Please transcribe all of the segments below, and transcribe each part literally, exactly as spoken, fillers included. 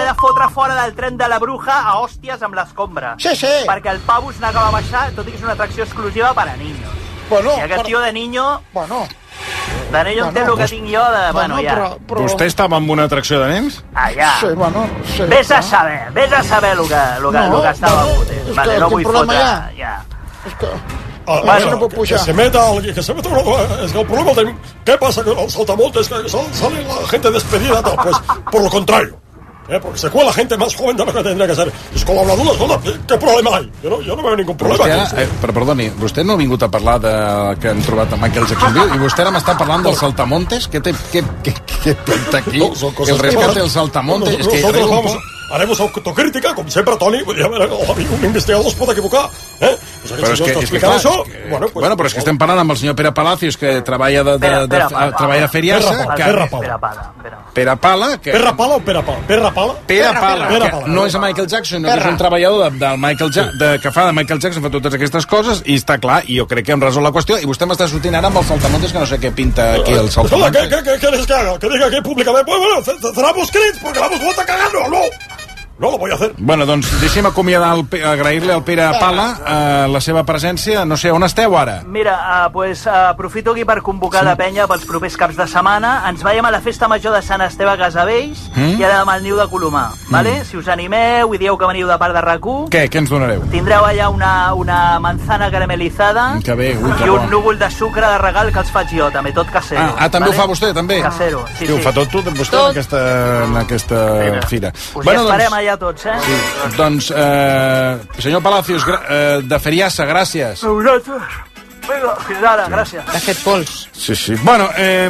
de fotre fora del tren de la Bruja a hòsties amb l'escombra. Sí, sí. Perquè el pavo es negava a baixar, tot i que és una atracció exclusiva per a niños. Bueno, I aquest però... tio de niño... Bueno... De niño bueno, entén el que pues... tinc jo de... Bueno, bueno ja. però, però... Vostè estava en una atracció de nens? Ah, ja. Sí, bueno... Sí, vés a saber, vés a saber el que, el que, no, el que estava bueno, fotent. És Vale, que no quin vull problema fotre... hi ha? Ja. És que... Ah, bueno, no puc pujar. Que se meta alguien, que se meta uno. Es que el problema de... ¿Qué pasa con los saltamontes? Que sal, sale la gente despedida. Tal. Pues por lo contrario. ¿eh? Porque se cuela gente más joven de lo que tendría que ser. Es colaboradores, ¿no? ¿Qué problema hay? Yo no, yo no veo ningún problema. Vostè, eh, però perdoni, vostè no ha vingut a parlar de que han trobat a Michael Jacksonville i vostè ara m'està parlant dels saltamontes? Què té, què, què, què pinta aquí? No, son cosas el rescate que... del saltamontes? No, no, és que nosotros un vamos... po... Haremos autocrítica, com sempre, Toni. Un investigador es pot equivocar. Eh? O sea, però si és que, no és que, explicar clar, això... és que, bueno, pues, bueno, però és que estem parlant amb el senyor Pere Palacios, que treballa de, de, Pere, de, Pere de, Pala. treballa a Feriassa. Pere Que, Pere Pala. Pere Pala. Pere. Pere Pala. Que, Perra Pala o Pere Pala? Perra Pala? Pere Pala, Pere que Pala. no és a Michael Jackson, no, que és un treballador de, del Michael ja de, que fa de Michael Jackson, fa totes aquestes coses, i està clar, i jo crec que hem resolt la qüestió, i vostè m'està sortint ara amb els saltamontes, que no sé què pinta aquí el saltamontes. ¿Qué, qué, qué quieres que haga? Que diga aquí públicamente. Pues bueno, cerramos crits porque la hemos vuelto a cagar, no, no. No lo voy a hacer. Bueno, doncs deixem acomiadar, el, agrair-li al Pere Pala eh, la seva presència. No sé, on esteu ara? Mira, uh, pues, uh, aprofito aquí per convocar sí. la penya pels propers caps de setmana. Ens veiem a la festa major de Sant Esteve a Casavells mm? i ara amb el niu de Colomar. Mm. Vale? Si us animeu i dieu que veniu de part de RAC u, Què? Què ens donareu? tindreu allà una, una manzana caramelitzada Que bé, ui, que i un bon. núvol de sucre de regal que els faig jo, també, tot casero. Ah, ah també vale? ho fa vostè, també? Casero, sí, sí. sí. Ho fa tot, tot vostè Tot. en aquesta, en aquesta Mira, fira. Us bueno, hi esperem doncs... allà tots, eh? Sí. Doncs, eh, senyor Palacios, eh, de Feriassa, gràcies. A vosaltres. Vinga, fins ara, gràcies. Ha fet pols. Sí, sí. Bueno, eh,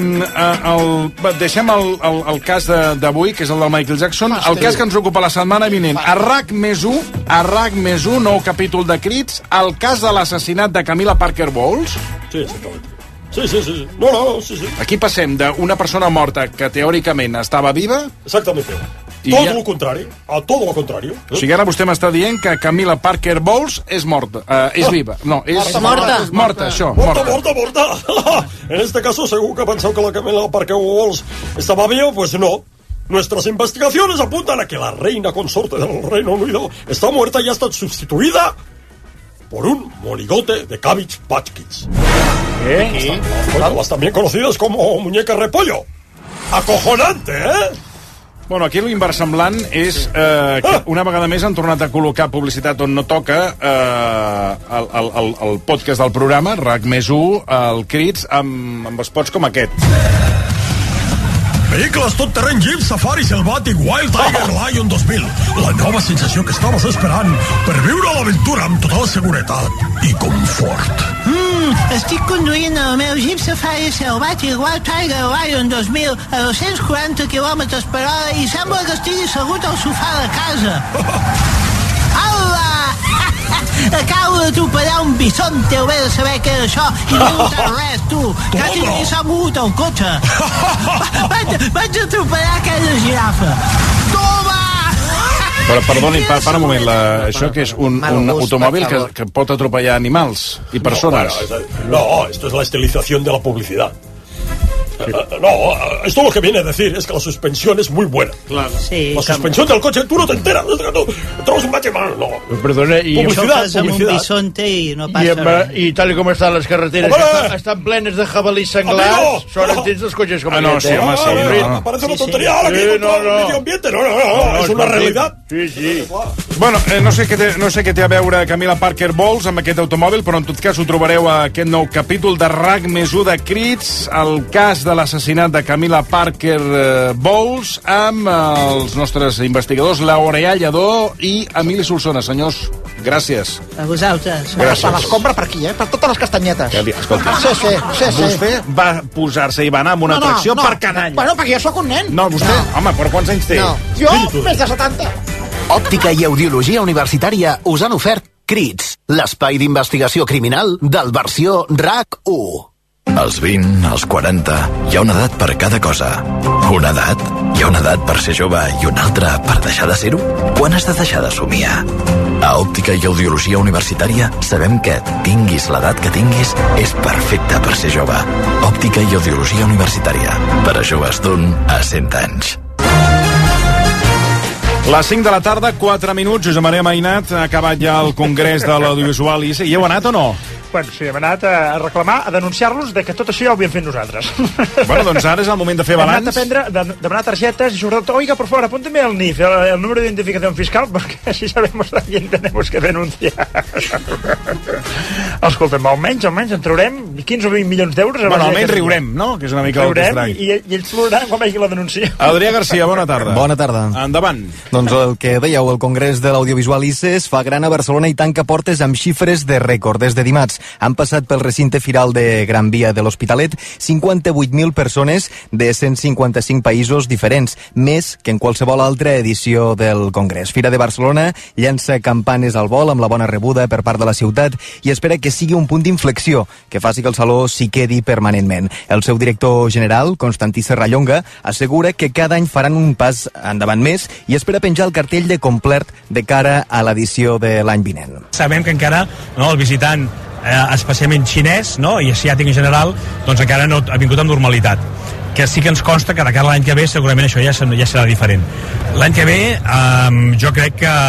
el, deixem el, el, el cas d'avui, que és el del Michael Jackson. Hosti. El cas que ens ocupa la setmana vinent. A RAC més u, a RAC més u, nou capítol de Crits, el cas de l'assassinat de Camila Parker Bowles. Sí, exactament. Sí, sí, sí. No, no, sí, sí. Aquí passem d'una persona morta que teòricament estava viva... Exactamente. I todo ja... lo contrario. A todo lo contrario. O sigui, ara vostè m'està dient que Camila Parker Bowles és morta. Uh, és viva. No, és... Morta, morta. Morta, morta això. Morta, morta, morta. En este caso, según que pensado que la Camila Parker Bowles estaba viva, pues no. Nuestras investigaciones apuntan a que la reina consorte del Reino Unido está muerta y ha estado sustituida por un monigote de Cabbage Patch Kids. ¿Qué? Bueno, las también conocidas como muñecas repollo. Acojonante, ¿eh? Bueno, aquí l'inversemblant és eh, que una vegada més han tornat a col·locar publicitat on no toca eh, el, el, el, el podcast del programa, RAC més u, el Crits, amb, amb spots com aquest. Vehicles tot terreny Jeep Safari Selvàtic Wild Tiger Lion dos mil. La nova sensació que estaves esperant per viure l'aventura amb total seguretat i confort. Mm, estic conduint el meu Jeep Safari Selvàtic Wild Tiger Lion dos mil a dos-cents quaranta quilòmetres per hora i sembla que estigui segut al sofà de casa. Hola! Acabo d'atropellar un bisonte, ho he de saber què és això, i no he notat res, tu. Quasi ni s'ha mogut el cotxe. Vaig, vaig atropellar aquella girafa. Toma! Però perdoni, pa, para un moment, la, això que és un, un automòbil que, que pot atropellar animals i persones. No, bueno, no, esto es la estilización de la publicidad. Sí. Uh, no, uh, esto lo que viene a decir es que la suspensión es muy buena. Claro. Sí, la suspensión del coche, tú no te enteras. No, trobes un batxe mal, no. Perdona, i... Publicidad, això amb un bisonte i no passa I, amb, res. I tal com estan les carreteres, Home! estan, estan plenes de jabalís senglars, Amigo! sort No! entens els cotxes com Ah, no, aquest, sí, eh? home, sí, Ah, no. Parece una Sí, tontería sí. ahora que Sí, contra no, el no. medio ambiente. No, no, no, no, No, es una escolti. realidad. Sí, sí. Bueno, eh, no, sé què té, no sé què té a veure Camila Parker Bowles amb aquest automòbil, però en tot cas ho trobareu a aquest nou capítol de RAC més u de Crits, el cas de l'assassinat de Camila Parker eh, Bowles, amb eh, els nostres investigadors L'Oreà Lledó i Emili Solsona. Senyors, gràcies. A vosaltres. Gràcies. Per l'escombra per aquí, eh? Per totes les castanyetes. Que li- Escolta, Sí, sí, sí, sí. vostè va posar-se i va anar amb una atracció per canalla. Bueno, perquè jo sóc un nen. No, vostè, home, però quants anys té? No. Jo, més de setanta. Òptica i Audiologia Universitària us han ofert Crits, l'espai d'investigació criminal del versió RAC u. Als vint, als quaranta, hi ha una edat per cada cosa. Una edat? Hi ha una edat per ser jove i una altra per deixar de ser-ho? Quan has de deixar de somiar? A Òptica i Audiologia Universitària sabem que, tinguis l'edat que tinguis, és perfecte per ser jove. Òptica i Audiologia Universitària. Per a joves d'un a cent anys. Les cinc de la tarda, quatre minuts. Josep Maria Mainat, ha acabat ja el congrés de l'audiovisual I C E. Hi heu anat o no? Bueno, sí, hem anat a reclamar, a denunciar-los de que tot això ja ho havíem fet nosaltres. Bueno, doncs ara és el moment de fer balanç. Hem anat a prendre, de, demanar targetes i sobretot, oiga, por favor, apúnteme el N I F, el, el número de identificación fiscal, perquè així sabemos a quién tenemos que denunciar. Escolta'm, almenys, almenys en traurem quinze o vint milions d'euros. Bueno, almenys riurem, no? Que és una mica el que estrany. I, i ells ploraran quan vegi la denúncia. Adrià Garcia, bona tarda. Bona tarda. Endavant. Doncs el que dèieu, el Congrés de l'Audiovisual I C E es fa gran a Barcelona i tanca portes amb xifres de rècord. Des de dimarts han passat pel recinte firal de Gran Via de l'Hospitalet cinquanta-vuit mil persones de cent cinquanta-cinc països diferents, més que en qualsevol altra edició del Congrés. Fira de Barcelona llança campanes al vol amb la bona rebuda per part de la ciutat i espera que sigui un punt d'inflexió que faci que el saló s'hi quedi permanentment. El seu director general, Constantí Serrallonga, assegura que cada any faran un pas endavant més i espera penjar el cartell de complet de cara a l'edició de l'any vinent. Sabem que encara no, el visitant eh, especialment xinès, no, i asiàtic en general, doncs encara no ha vingut amb normalitat. Que sí que ens consta que de cara a l'any que ve segurament això ja, ja serà diferent. L'any que ve eh, jo crec que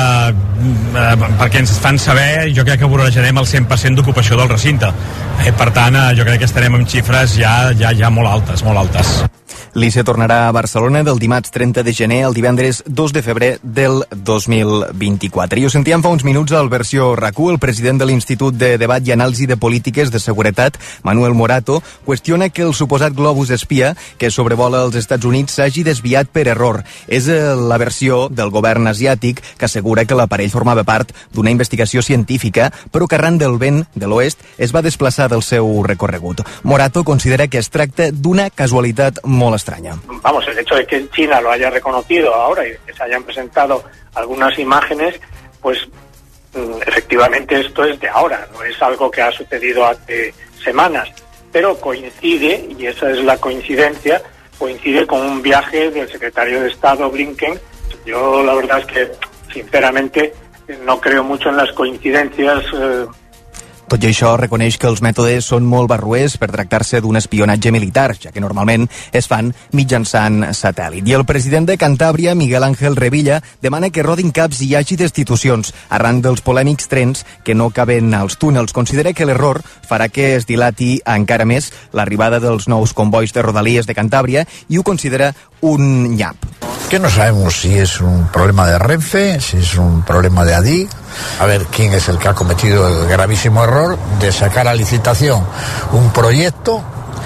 eh, perquè ens fan saber, jo crec que vorejarem el cent per cent d'ocupació del recinte. Eh, per tant, eh, jo crec que estarem amb xifres ja, ja, ja molt altes, molt altes. L'I C E tornarà a Barcelona del dimarts trenta de gener al divendres dos de febrer del dos mil vint-i-quatre. I ho sentíem fa uns minuts al versió RAC u. El president de l'Institut de Debat i Anàlisi de Polítiques de Seguretat, Manuel Morato, qüestiona que el suposat globus espia que sobrevola els Estats Units s'hagi desviat per error. És la versió del govern asiàtic que assegura que l'aparell formava part d'una investigació científica, però que arran del vent de l'oest es va desplaçar del seu recorregut. Morato considera que es tracta d'una casualitat molt extraña. Vamos, el hecho de que China lo haya reconocido ahora y que se hayan presentado algunas imágenes, pues efectivamente esto es de ahora, no es algo que ha sucedido hace semanas, pero coincide, y esa es la coincidencia, coincide con un viaje del secretario de Estado Blinken. Yo la verdad es que, sinceramente, no creo mucho en las coincidencias. Eh, Tot i això, reconeix que els mètodes són molt barroers per tractar-se d'un espionatge militar, ja que normalment es fan mitjançant satèl·lit. I el president de Cantàbria, Miguel Ángel Revilla, demana que rodin caps i hi hagi destitucions arran dels polèmics trens que no caben als túnels. Considera que l'error farà que es dilati encara més l'arribada dels nous convois de Rodalies de Cantàbria i ho considera un nyap. Que no sabemos si es un problema de Renfe, si es un problema de Adif, a ver quién es el que ha cometido el gravísimo error de sacar a licitación un proyecto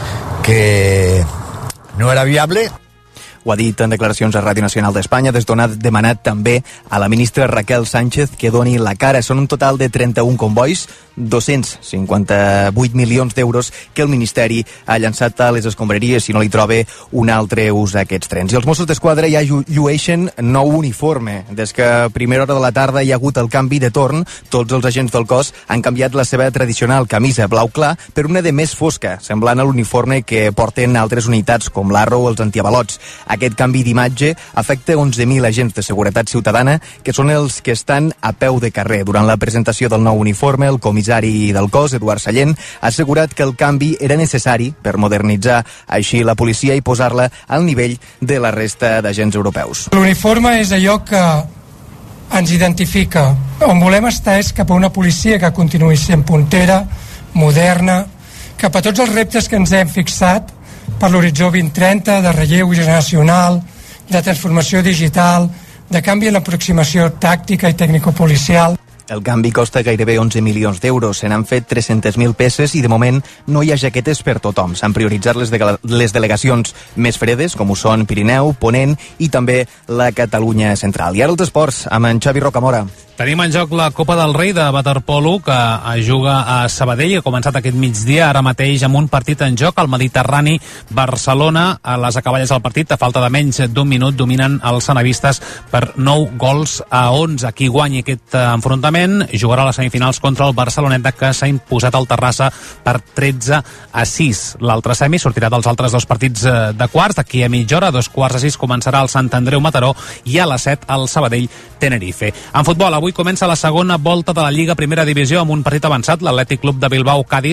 que no era viable. Ho ha dit en declaracions a Ràdio Nacional d'Espanya, des d'on ha demanat també a la ministra Raquel Sánchez que doni la cara. Són un total de trenta-un convois, dos-cents cinquanta-vuit milions d'euros que el Ministeri ha llançat a les escombraries si no li troba un altre ús a aquests trens. I els Mossos d'Esquadra ja llueixen nou uniforme. Des que a primera hora de la tarda hi ha hagut el canvi de torn, tots els agents del cos han canviat la seva tradicional camisa blau clar per una de més fosca, semblant a l'uniforme que porten altres unitats com l'Arro o els antiavalots. Aquest canvi d'imatge afecta onze mil agents de seguretat ciutadana, que són els que estan a peu de carrer. Durant la presentació del nou uniforme, el comissari del cos, Eduard Sallent, ha assegurat que el canvi era necessari per modernitzar així la policia i posar-la al nivell de la resta d'agents europeus. L'uniforme és allò que ens identifica. On volem estar és cap a una policia que continuï sent puntera, moderna, cap a tots els reptes que ens hem fixat per l'horitzó vint trenta, de relleu generacional, de transformació digital, de canvi en l'aproximació tàctica i tècnico-policial. El canvi costa gairebé onze milions d'euros. Se n'han fet tres-centes mil peces i de moment no hi ha jaquetes per tothom. S'han prioritzat les, de les delegacions més fredes, com ho són Pirineu, Ponent i també la Catalunya Central. I ara els esports, amb en Xavi Rocamora. Tenim en joc la Copa del Rei de waterpolo que juga a Sabadell, ha començat aquest migdia, ara mateix amb un partit en joc, el Mediterrani Barcelona. A les acaballes del partit, a falta de menys d'un minut, dominen els sanavistes per nou gols a onze. Qui guanyi aquest enfrontament jugarà a les semifinals contra el Barceloneta, que s'ha imposat al Terrassa per tretze a sis. L'altre semi sortirà dels altres dos partits de quarts. D'aquí a mitja hora, a dos quarts a sis, començarà el Sant Andreu Mataró i a les set el Sabadell Tenerife. En futbol, avui comença la segona volta de la Lliga Primera Divisió amb un partit avançat, l'Atlètic Club de Bilbao Cádiz,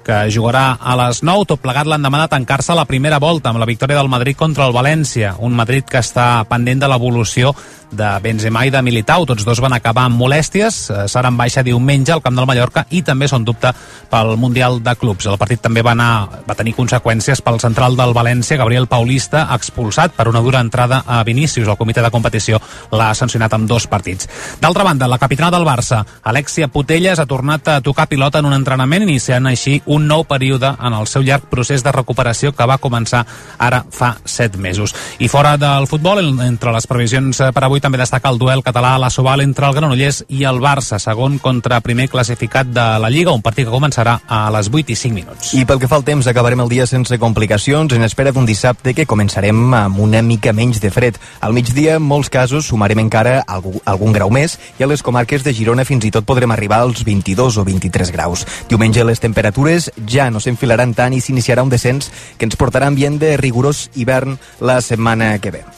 que jugarà a les nou, tot plegat l'endemà de tancar-se la primera volta amb la victòria del Madrid contra el València, un Madrid que està pendent de l'evolució de Benzema i de Militao. Tots dos van acabar amb molèsties, seran baixa diumenge al camp del Mallorca i també són dubte pel Mundial de Clubs. El partit també va, anar, va tenir conseqüències pel central del València, Gabriel Paulista, expulsat per una dura entrada a Vinícius. El comitè de competició l'ha sancionat amb dos partits. D'altra banda, la capitana del Barça, Alexia Putellas, ha tornat a tocar pilota en un entrenament, iniciant així un nou període en el seu llarg procés de recuperació que va començar ara fa set mesos. I fora del futbol, entre les previsions per avui també destaca el duel català a la Sobal entre el Granollers i el Barça, segon contra primer classificat de la Lliga, un partit que començarà a les vuit i cinc minuts. I pel que fa al temps, acabarem el dia sense complicacions, en espera d'un dissabte que començarem amb una mica menys de fred. Al migdia, en molts casos, sumarem encara algun, algun grau més i a les comarques de Girona fins i tot podrem arribar als vint-i-dos o vint-i-tres graus. Diumenge les temperatures ja no s'enfilaran tant i s'iniciarà un descens que ens portarà ambient de rigorós hivern la setmana que ve.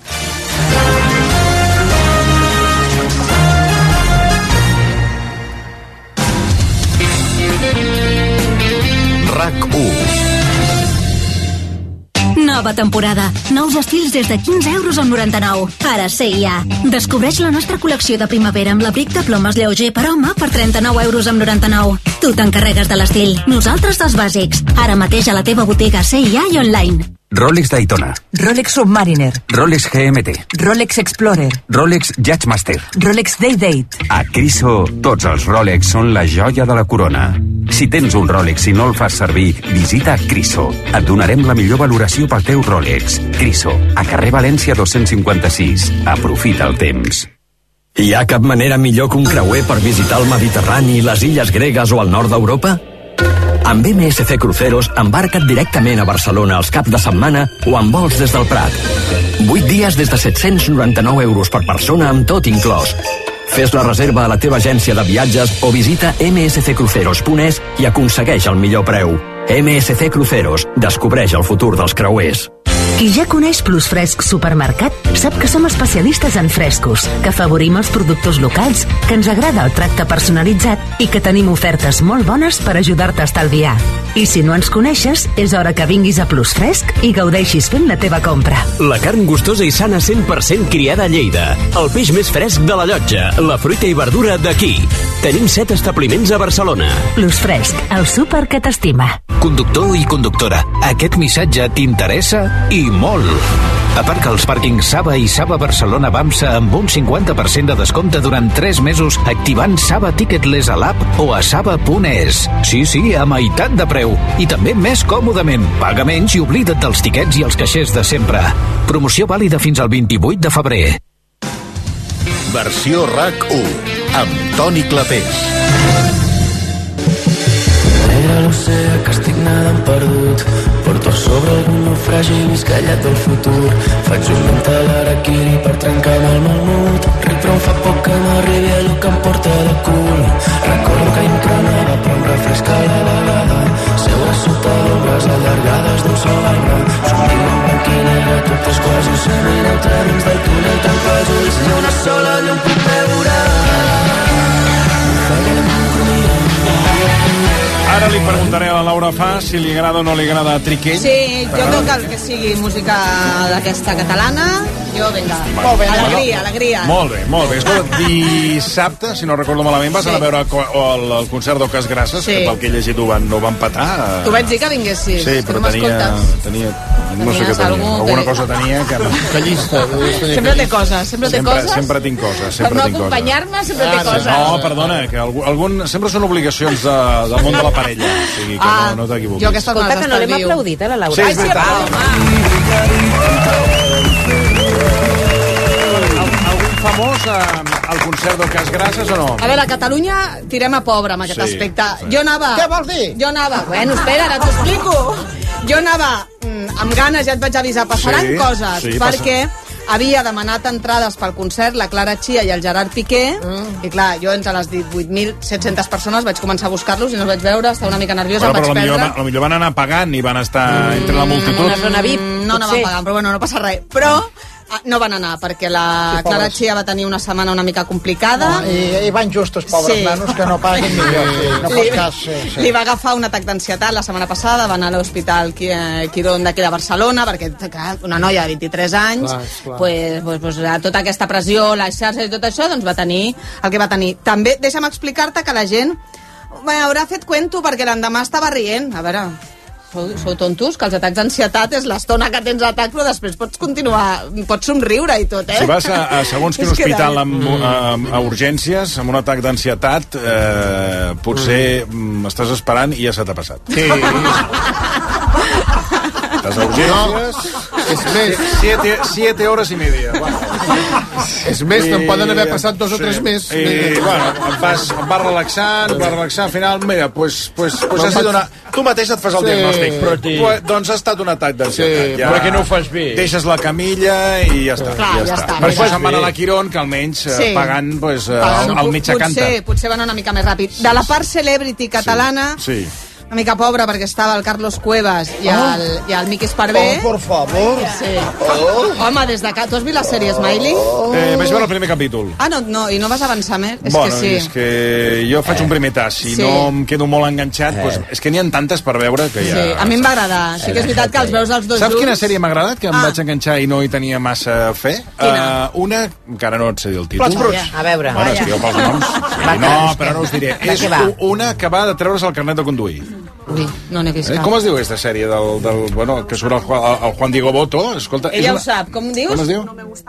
RAC u. Nova temporada. Nous estils des de quinze euros amb noranta-nou. Ara C I A. Descobreix la nostra col·lecció de primavera amb l'abric de plomes lleuger per home per trenta-nou euros amb noranta-nou. Tu t'encarregues de l'estil. Nosaltres dels bàsics. Ara mateix a la teva botiga C I A i online. Rolex Daytona, Rolex Submariner, Rolex G M T, Rolex Explorer, Rolex Judgemaster, Rolex Day Date. A Criso, tots els Rolex són la joia de la corona. Si tens un Rolex i no el fas servir, visita Criso. Et donarem la millor valoració pel teu Rolex. Criso, a carrer València dos-cents cinquanta-sis. Aprofita el temps. Hi ha cap manera millor que un creuer per visitar el Mediterrani, les illes gregues o el nord d'Europa? Amb M S C Cruceros embarca't directament a Barcelona els caps de setmana o amb vols des del Prat. vuit dies des de set-cents noranta-nou euros per persona amb tot inclòs. Fes la reserva a la teva agència de viatges o visita eme esse ce cruceros punt es i aconsegueix el millor preu. M S C Cruceros. Descobreix el futur dels creuers. Qui ja coneix Plus Fresc Supermercat sap que som especialistes en frescos, que afavorim els productors locals, que ens agrada el tracte personalitzat i que tenim ofertes molt bones per ajudar-te a estalviar. I si no ens coneixes, és hora que vinguis a Plus Fresc i gaudeixis fent la teva compra. La carn gustosa i sana cent per cent criada a Lleida. El peix més fresc de la Llotja. La fruita i verdura d'aquí. Tenim set establiments a Barcelona. Plus Fresc, el súper que t'estima. Conductor i conductora, aquest missatge t'interessa i molt. Aparca als pàrquings Saba i Saba Barcelona Bamsa amb un cinquanta per cent de descompte durant tres mesos activant Saba Ticketless a l'app o a saba punt es. Sí, sí, a meitat de preu. I també més còmodament. Paga menys i oblida't dels tiquets i els caixers de sempre. Promoció vàlida fins al vint-i-vuit de febrer. Versió RAC u amb Toni Clapés. Era l'oceà que estic nedant perdut. Porto a sobre algun naufragi viscallat del futur. Faig un mental harakiri per trencar-me el malmut. Ric però em fa poc que m'arribi a lo que em porta de cul. Recordo que increnava però em refresca la vegada. Seu a sota d'ombres allargades d'un sol arbre. Somriu en blanc i negre, tot és quasi semi-neutre dins del túnel, tanco els ulls i una sola llum puc veure. Ara li preguntaré a la Laura Fa si li agrada o no li agrada Triquell. Sí, jo crec que el que sigui música d'aquesta catalana, jo, vinga. Molt bé. Alegria, alegria. Molt bé, molt bé. Escolta, dissabte, si no recordo malament, vas Sí. anar a veure el, el concert d'Ocas Grasses, Sí. que pel que he llegit ho van, no van patar. T'ho vaig dir que vinguessis, Sí, que però no tenia, m'escoltes. tenia, no sé Tenies què tenia, algú alguna que- cosa tenia que... Que llista. Sempre té coses, sempre té sempre, coses. sempre tinc coses, Per sempre no tinc coses. acompanyar-me, sempre té Ah, coses. no, perdona, que algun, algun, sempre són obligacions de, del món de la parella, o sigui que Ah, no, no t'equivoquis. jo aquestes Escolta, les que no l'hem estalvio. aplaudit, eh, la Laura? Sí, és veritat. Algun famós eh, al concert d'Ocas Grasses o no? A veure, a Catalunya tirem a pobre amb aquest Sí, aspecte. sí. Jo anava... Què vols dir? Jo anava... Bueno, espera, ara t'ho explico. Jo anava mm, amb ganes, ja et vaig avisar, passaran Sí, coses, sí, perquè havia demanat entrades pel concert la Clara Chia i el Gerard Piqué, mm. i clar, jo entre les divuit mil set-centes persones vaig començar a buscar-los i no els vaig veure, estava una mica nerviosa, Bueno, em però vaig millor, perdre. va- millor van anar pagant i van estar entre la multitud. Mm, no anaven pagant, però bueno, no passa res. Però no van anar, perquè la Sí, pobres. Clara Chia va tenir una setmana una mica complicada. No, i, I van justos, pobres Sí. nanos, que no paguen millor. Sí, no Li, fos cas. Sí, sí. li va agafar un atac d'ansietat la setmana passada, va anar a l'hospital Qui- eh, Quirón d'aquí de Barcelona, perquè clar, una noia de vint-i-tres anys, Clar, clar. pues, pues, pues, tota aquesta pressió, les xarxes i tot això, doncs va tenir el que va tenir. També, deixa'm explicar-te que la gent bé, haurà fet cuento perquè l'endemà estava rient. A veure, sou, sou tontos, que els atacs d'ansietat és l'estona que tens atac, però després pots continuar, pots somriure i tot, eh? Si vas a, a segons quin És que hospital de- amb, a, a urgències, amb un atac d'ansietat, eh, potser mm. estàs esperant i ja se t'ha passat. Sí. Estàs a urgències... És més. Siete, siete horas y media. Bueno. És més, te'n I- poden haver passat dos o tres més. I, bueno, em vas, em vas relaxant, em vas relaxant, al final, mira, pues, pues, pues No has de vaig- donar... Tu mateix et fas el Sí, diagnòstic. però ti- Pues, doncs ha estat un atac d'ansietat. Sí, però que no ho fas bé. Deixes la camilla i ja està. Clar, ja, ja està. està. Per això Ho fas se'n van bé. a la Quirón, que almenys sí. Sí. pagant pues, eh, Pagant, el, el mitjà canta. potser, potser van una mica més ràpid. De la part celebrity catalana, Sí. una mica pobra, perquè estava el Carlos Cuevas i el, i el Miqui Esparvé. Oh, por favor. Sí. Home, des de que... Tu has vist la sèrie Smiley? Eh, vaig veure el primer capítol. Ah, no, no, i no vas avançar més? És bueno, que sí. és que jo faig un primer tas. Si Sí. no em quedo molt enganxat, doncs, és que n'hi ha tantes per veure que ja... Sí, a mi em va agradar. Sí que és veritat que els veus els dos Saps junts... quina sèrie m'ha agradat? Que em Ah. vaig enganxar i no hi tenia massa fe? Quina? Uh, una, encara no et sé dir el títol. Plats bruts. A veure. Bueno, és que jo pels noms... Va, no, és però que- no us diré. de És què va? u- una que va de treure's el carnet de conduir. Ui, no n'he vist Eh? cap. Com es diu aquesta sèrie del, del, bueno, que surt el, Juan- el Juan Diego Boto? Escolta, és Ella una- ho sap. Com dius? Com es diu?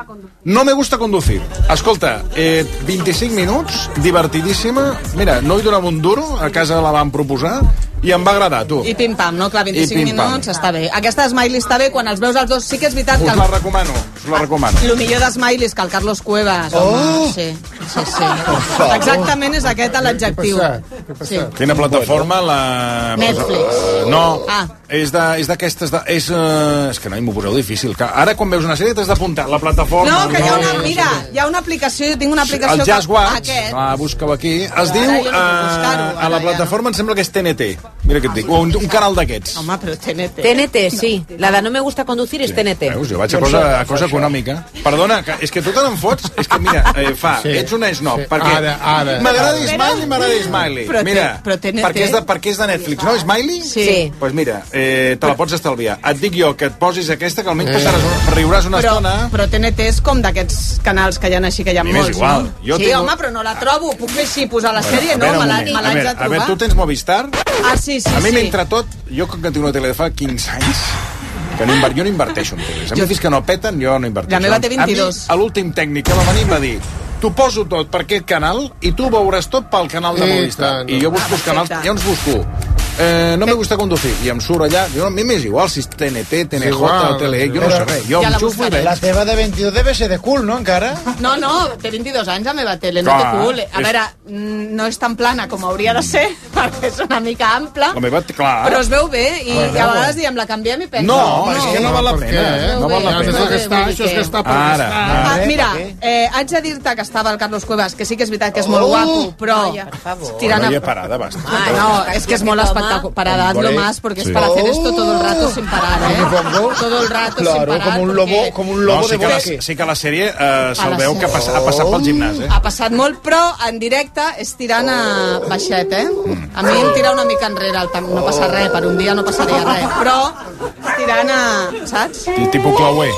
No me gusta conducir. Escolta, eh, vint-i-cinc minuts, divertidíssima. Mira, no hi donava un duro, a casa la van proposar, i em va agradar, tu. I pim-pam, no? Clar, vint-i-cinc I pim-pam. minuts està bé. Aquesta Smiley està bé quan els veus els dos. Sí que és veritat que... Us El... la recomano, us la recomano. El millor de Smiley és que el Carlos Cuevas... Oh! Home, sí, sí, sí. Exactament és aquest l'adjectiu. Sí. Quina plataforma? La... Netflix. Uh, no, Ah. és de- és d'aquestes... De, és, uh, és que no, m'ho poseu difícil. Que ara, quan veus una sèrie, t'has d'apuntar la plataforma... No, que hi ha una... no, Mira, hi ha una aplicació, jo tinc una aplicació... El Just que... Watch, Aquest. ah, busca-ho aquí, es Però diu, ara jo no puc uh, buscar-ho, a la ara ja. plataforma em sembla que és T N T, mira què et dic, o un, un canal d'aquests. Home, però T N T. T N T, sí. La de no me gusta conducir és T N T. Veus, jo vaig a cosa, a cosa econòmica. Perdona, que, és que tu te n'en fots? És que, mira, eh, fa, Sí. ets un snob, Sí. perquè Ara, ara. m'agrada Però- Smiley, m'agrada Smiley. Però té- Mira, però T N T. perquè és, de, perquè és de Netflix, no, Smiley? Sí. Doncs pues mira, eh, te la pots estalviar. Et dic jo que et posis aquesta, que almenys passaràs, un- riuràs una Però, estona... però T N T és com d'aquests canals que hi ha així, que hi ha A mi m'és molts, igual. no? Jo sí, tinc- home, però no la trobo. Puc fer així, posar la sèrie? A No, veure, me un la- moment. me a, l'haig veure, de a veure, trobar. tu tens Movistar? Ah, sí, sí, A mi, sí. mentre tot, jo que tinc una tele de fa quinze anys, que no inver... jo no inverteixo en teles. A mi, Jo- fins que no peten, jo no inverteixo. La meva té vint-i-dos. A mi, a l'últim tècnic que va venir em va dir t'ho poso tot per aquest canal i tu veuràs tot pel canal de I Movistar. tant. I jo busco els canals, perfecte. ja uns busco. Eh, no me gusta conducir. I em surt allà, jo, a mi m'és igual si és T N T, T N J igual, o T L E, jo no però- sé res. Jo Ja em la xufo i buscaré. veig. La teva de vint-i-dos debe ser de cul, no, encara? No, no, té vint-i-dos anys la meva tele, no Clar, té cul. A és- veure, mm, no és tan plana com hauria de ser, perquè és una mica ampla, La meva, clar. però es veu bé, i a vegades diem, la canviem i penso... No, és que no val la per pena. què? No val la No, pena. Això és gastar, Vull dir això és que- gastar per Ara, gastar. Ah, Ara, mira, per què? eh, haig de dir-te que estava el Carlos Cuevas, que sí que és veritat que és molt Oh! guapo, però... Per favor. tirant No a... hi ha parada, basta. Ah, no, es que es molt espectacular. Para dadlo Hombre. más, porque Sí. es para hacer esto todo el rato sin parar, ¿eh? ¿Me pongo? Todo el rato sin Claro, parar. como un porque lobo, como un No, lobo sí de que, la, bosque. sí que la sèrie eh, A se'l la veu sèrie. que ha, pass ha passat pel gimnàs, eh? Ha passat molt, però en directe és tirant a baixet, eh? A mi em tira una mica enrere, el tam- no passa res, per un dia no passaria res, però tirant a... saps? Ti- Tipus Chloé.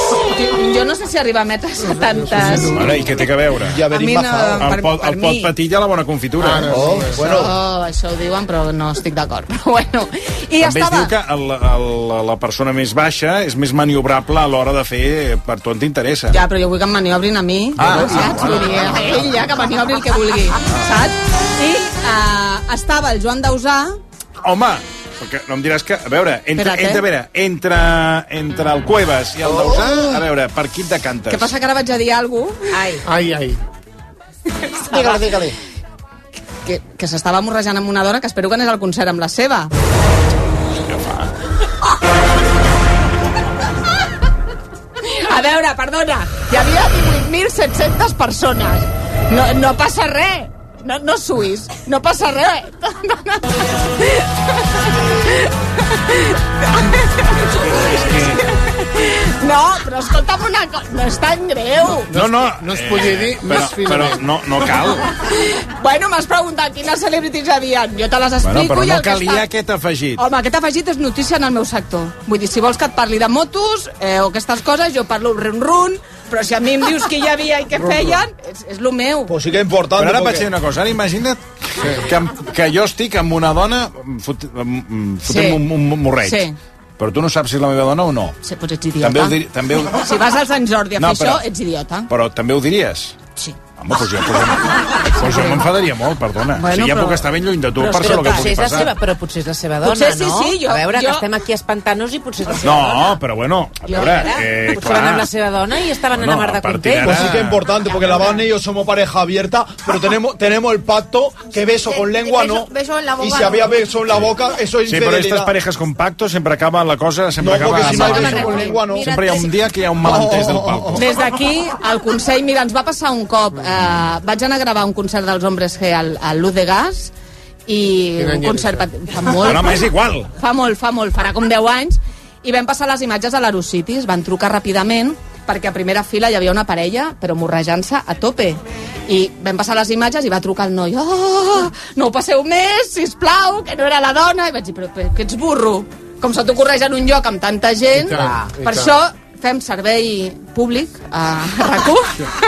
Jo no sé si arriba a metre setanta. Ara, i què té que veure? Ja A mi no, El per, pot, per el pot mi... petit ja la bona confitura. Ara, eh? Oh, bueno. Oh, això ho diuen, però no estic d'acord. Però bueno, i També es estava... diu que el, el, la persona més baixa és més maniobrable a l'hora de fer per tu on t'interessa. Ja, però jo vull que em maniobrin a mi, Ah, saps? ah, Vull dir, a ell ja que maniobri el que vulgui, saps? I uh, estava el Joan Dausà, Home, perquè no em diràs que... A veure, entre, Espera't, eh? entre, a veure, entre, entre el Cuevas i el Dausà, a veure, per qui et decantes? què passa que ara vaig a dir alguna cosa? Ai. Ai, ai. Digue-li, digue-li. Que, que s'estava morrejant amb una dona que espero que anés al concert amb la seva. A veure, perdona, hi havia divuit mil set-centes persones. No, no passa res. No, no suïs, no passa res. No, però escolta'm una cosa, no és tan greu. No, no, no es podia dir però, més finament. però no, no cal. Bueno, m'has preguntat quines celebrities hi havia. Jo te les explico. Bueno, però i no el que calia està... aquest afegit. Home, aquest afegit és notícia en el meu sector. Vull dir, si vols que et parli de motos eh, o aquestes coses, jo parlo run-run, però si a mi em dius qui hi havia i què feien, és, és lo meu. Pues sí que és important. Però ara porque... vaig dir una cosa, ara imagina't que, que, que jo estic amb una dona fot, fotent Sí. un, un, un morreig. Sí. Però tu no saps si és la meva dona o no. Sí, doncs ets idiota. També ho, dir, també ho... Si vas al Sant Jordi a No, fer però- això, ets idiota. Però també ho diries? Sí. Home, doncs jo, doncs, doncs jo m'enfadaria molt, perdona. Bueno, si ja però- puc estar ben lluny de tu Però, per però, ser el que potser pugui és la passar. seva, però potser és la seva dona, Potser sí, no? sí, jo- a veure, jo- que estem aquí espantant-nos i potser és la seva dona. No, però bueno, a Jo, veure, ara, eh, potser van amb la seva dona i estaven Bueno, en la mar de a partir contents. Pues sí que es importante, porque la Vane y yo somos pareja abierta, pero tenemos, tenemos el pacto que beso con lengua no. Beso en la boca. Y si había beso en la boca, eso es Sí, però aquestes infidelidad. parejas con pacto sempre acaba la cosa, sempre No, acaba... porque si no hay malament. beso con lengua no. Sempre hi ha un dia que hi ha un malentès del palco. Des d'aquí, el Consell, mira, ens va passar un cop, eh, vaig anar a gravar un concert dels Hombres G al, al Luz de Gas, i Quin any un era concert això? fa molt, Però, home, és igual. fa molt, fa molt, farà com deu anys, i vam passar les imatges a l'Aerocities, van trucar ràpidament, perquè a primera fila hi havia una parella, però morrejant-se a tope. I vam passar les imatges i va trucar el noi, oh, no ho passeu més, sisplau, que no era la dona. I vaig dir, però, però que ets burro? Com se t'ocorreix en un lloc amb tanta gent? I tant, i per tant. això fem servei públic a RAC u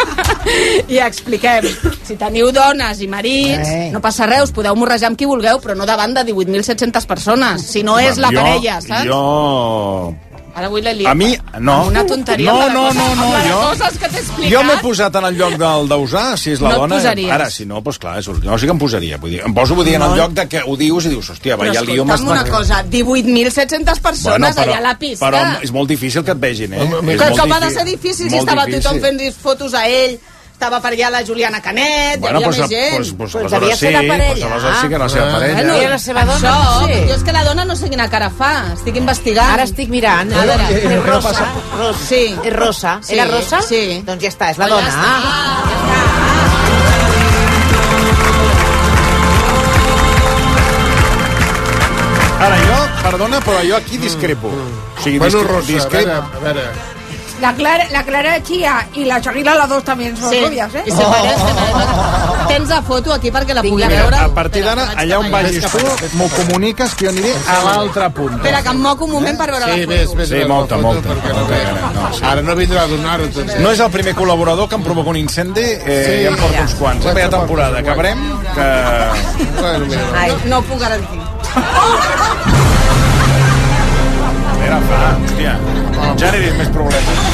i expliquem, si teniu dones i marits, Eh. no passa res, us podeu morrejar amb qui vulgueu, però no davant de divuit mil set-centes persones, si no és la jo, parella, saps? Jo... Ara avui l'he liat. A mi, no. Amb una tonteria. No, amb la no, cosa- no, no, amb les jo... coses que t'he explicat. Jo m'he posat en el lloc del Dausà, si és la No et dona... posaries. Ara, si no, doncs clar, és, no, sí que em posaria. Vull dir, em poso vull dir, en el No. lloc de que ho dius i dius, hòstia, Però vaya lío m'has escolta'm una cosa, divuit mil set-centes persones allà a la pista. Però és molt difícil que et vegin, eh? Que, És com molt ha de difícil. ser difícil si Molt estava difícil. tothom fent fotos a ell, estava per allà la Juliana Canet, Bueno, hi havia pues, més gent. pues, pues, Pues aleshores devia ser sí, la pues, parella. aleshores sí que era la seva parella. Bueno, Era la seva dona, Això, sí. jo és que la dona no sé quina cara fa, estic investigant. Ara estic mirant. A veure, és què rosa. passa? Rosa. Sí. És rosa. Sí, Era rosa? sí. Doncs ja està, és la Pues ja dona. està. Ara, jo, perdona, però jo aquí discrepo. O sigui, Bueno, discre- Rosa, a discrepo. veure, a veure... La Clara, la Clara Chía y la Shakira, las dos también son Sí. rubias, ¿eh? I se pareix, se pareix. Tens la foto aquí perquè la pugui Mira, veure? a partir d'ara, Espera, allà on vaig vagis cap tu, allà. m'ho comuniques que jo aniré a l'altra punta. Espera, que em moco un moment per veure Sí, la ves, foto. ves, Sí, ves molta, la foto, molta. perquè no molta, ve- no, sí. Ara no vindrà a donar-ho. Doncs. No és el primer col·laborador que em provoca un incendi, eh, Sí, ja em porto ja. uns quants. La Quatre temporada, portes, acabarem, que... Bueno, mira, va. No, no ho puc garantir. Era fa, hòstia, ja n'he vist més problemes.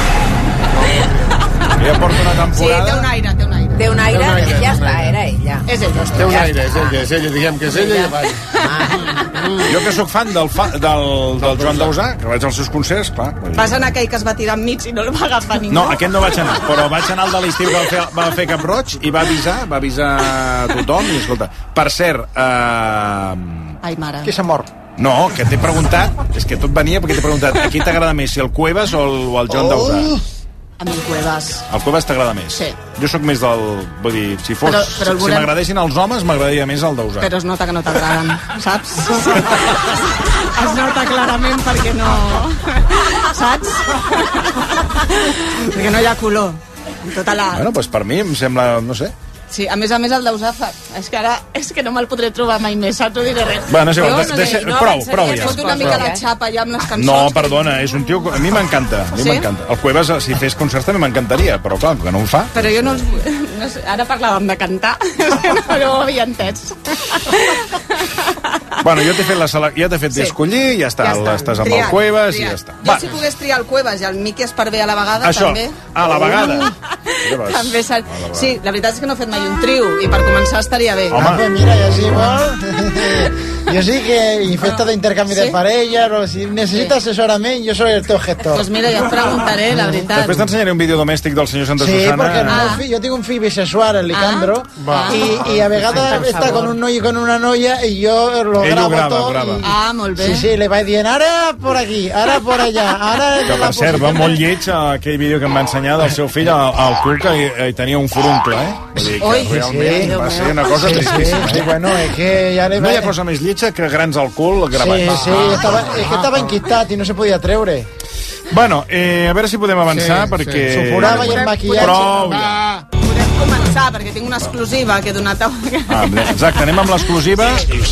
Ja porto una Sí, temporada... té un aire, té un aire. Té un aire, Té un aire, ja té un està, aire. era ella. És ella. Té un aire, és ella, és ella, diguem que és ella i ja va. Jo que sóc fan del, fa, del, del Joan Dausà, que vaig als seus concerts, clar. vull dir- Vas anar aquell que es va tirar enmig i no el va agafar ningú. No, aquest no vaig anar, però vaig anar al de l'estiu que va fer, va fer Cap Roig i va avisar, va avisar tothom i escolta, per cert, eh... Ai, mare. Qui s'ha mort? no, que t'he preguntat, és que tot venia perquè t'he preguntat a qui t'agrada més, si el Cuevas o el, o el Joan Dausà? A mi Cuevas. El Cuevas t'agrada més? Sí. Jo sóc més del... Vull dir, si fos... Però- però el si volem- m'agradessin els homes, m'agradaria més el Dausà. Però es nota que no t'agraden, saps? Es nota clarament perquè no... Saps? Perquè no hi ha color. En tota la... Bueno, doncs per mi em sembla, no sé... Sí, a més a més el Dausà fa... És que ara és que no me'l podré trobar mai més, saps? No diré res. Bueno, és igual, Jo de- deixa- no prou, avançaria, prou ja. Fot una mica Prou. la xapa ja amb les cançons. No, perdona, és un tio... A mi m'encanta, a mi Sí? m'encanta. El Cuevas, si fes concerts també m'encantaria, però clar, que no em fa. Però jo no els... vull- No sé, ara parlàvem de cantar. No, no ho havia entès. Bueno, jo t'he fet la sala... ja t'he fet Sí. d'escollir, ja està, Ja està. estàs amb Triat, el Cuevas i triat. ja està. Jo Va, si pogués triar el Cuevas i el Miqui Esparvé a la vegada, això, també... a la vegada. Ja vas. També ser... A la vegada. Sí, la veritat és que no he fet mai un trio i per començar estaria bé. Ah, pues mira, yo sí, igual. Yo sí que infecto de intercambio ¿Sí? de parejas, o si necesitas asesoramiento, yo soy el teu gestor. Doncs mira, ja et preguntaré, la veritat. Després t'ensenyaré un vídeo domèstic del senyor Santa Sí, Susana. porque no, Ah. yo tengo un fill bisexual, el Licandro, Ah. y, y a vegades Por está favor. con un noia y con una noia, y yo lo Ell ho grabo grava, todo. grava. y- Ah, molt bé. Sí, sí, le vaig dient, ara por aquí, ara por allá, ara... Que, per cert, va molt lleig eh, aquell vídeo que em va ensenyar del seu fill al, al cul, que hi, hi tenia un furuncle, eh? Vull dir que Oi, sí, realment sí. va ser una cosa Sí, tristíssima. sí, sí, bueno, es que ya le No hi ha va- cosa més lletja que grans al cul gravat. Sí, sí, estava, es que estava enquistat i no se podia treure. Bueno, eh, a veure si podem avançar, Sí, perquè... sí. Suporava i el maquillatge. Prou. Va. Podem començar, perquè tinc una exclusiva que he donat a... Ah, bé, exacte, anem amb l'exclusiva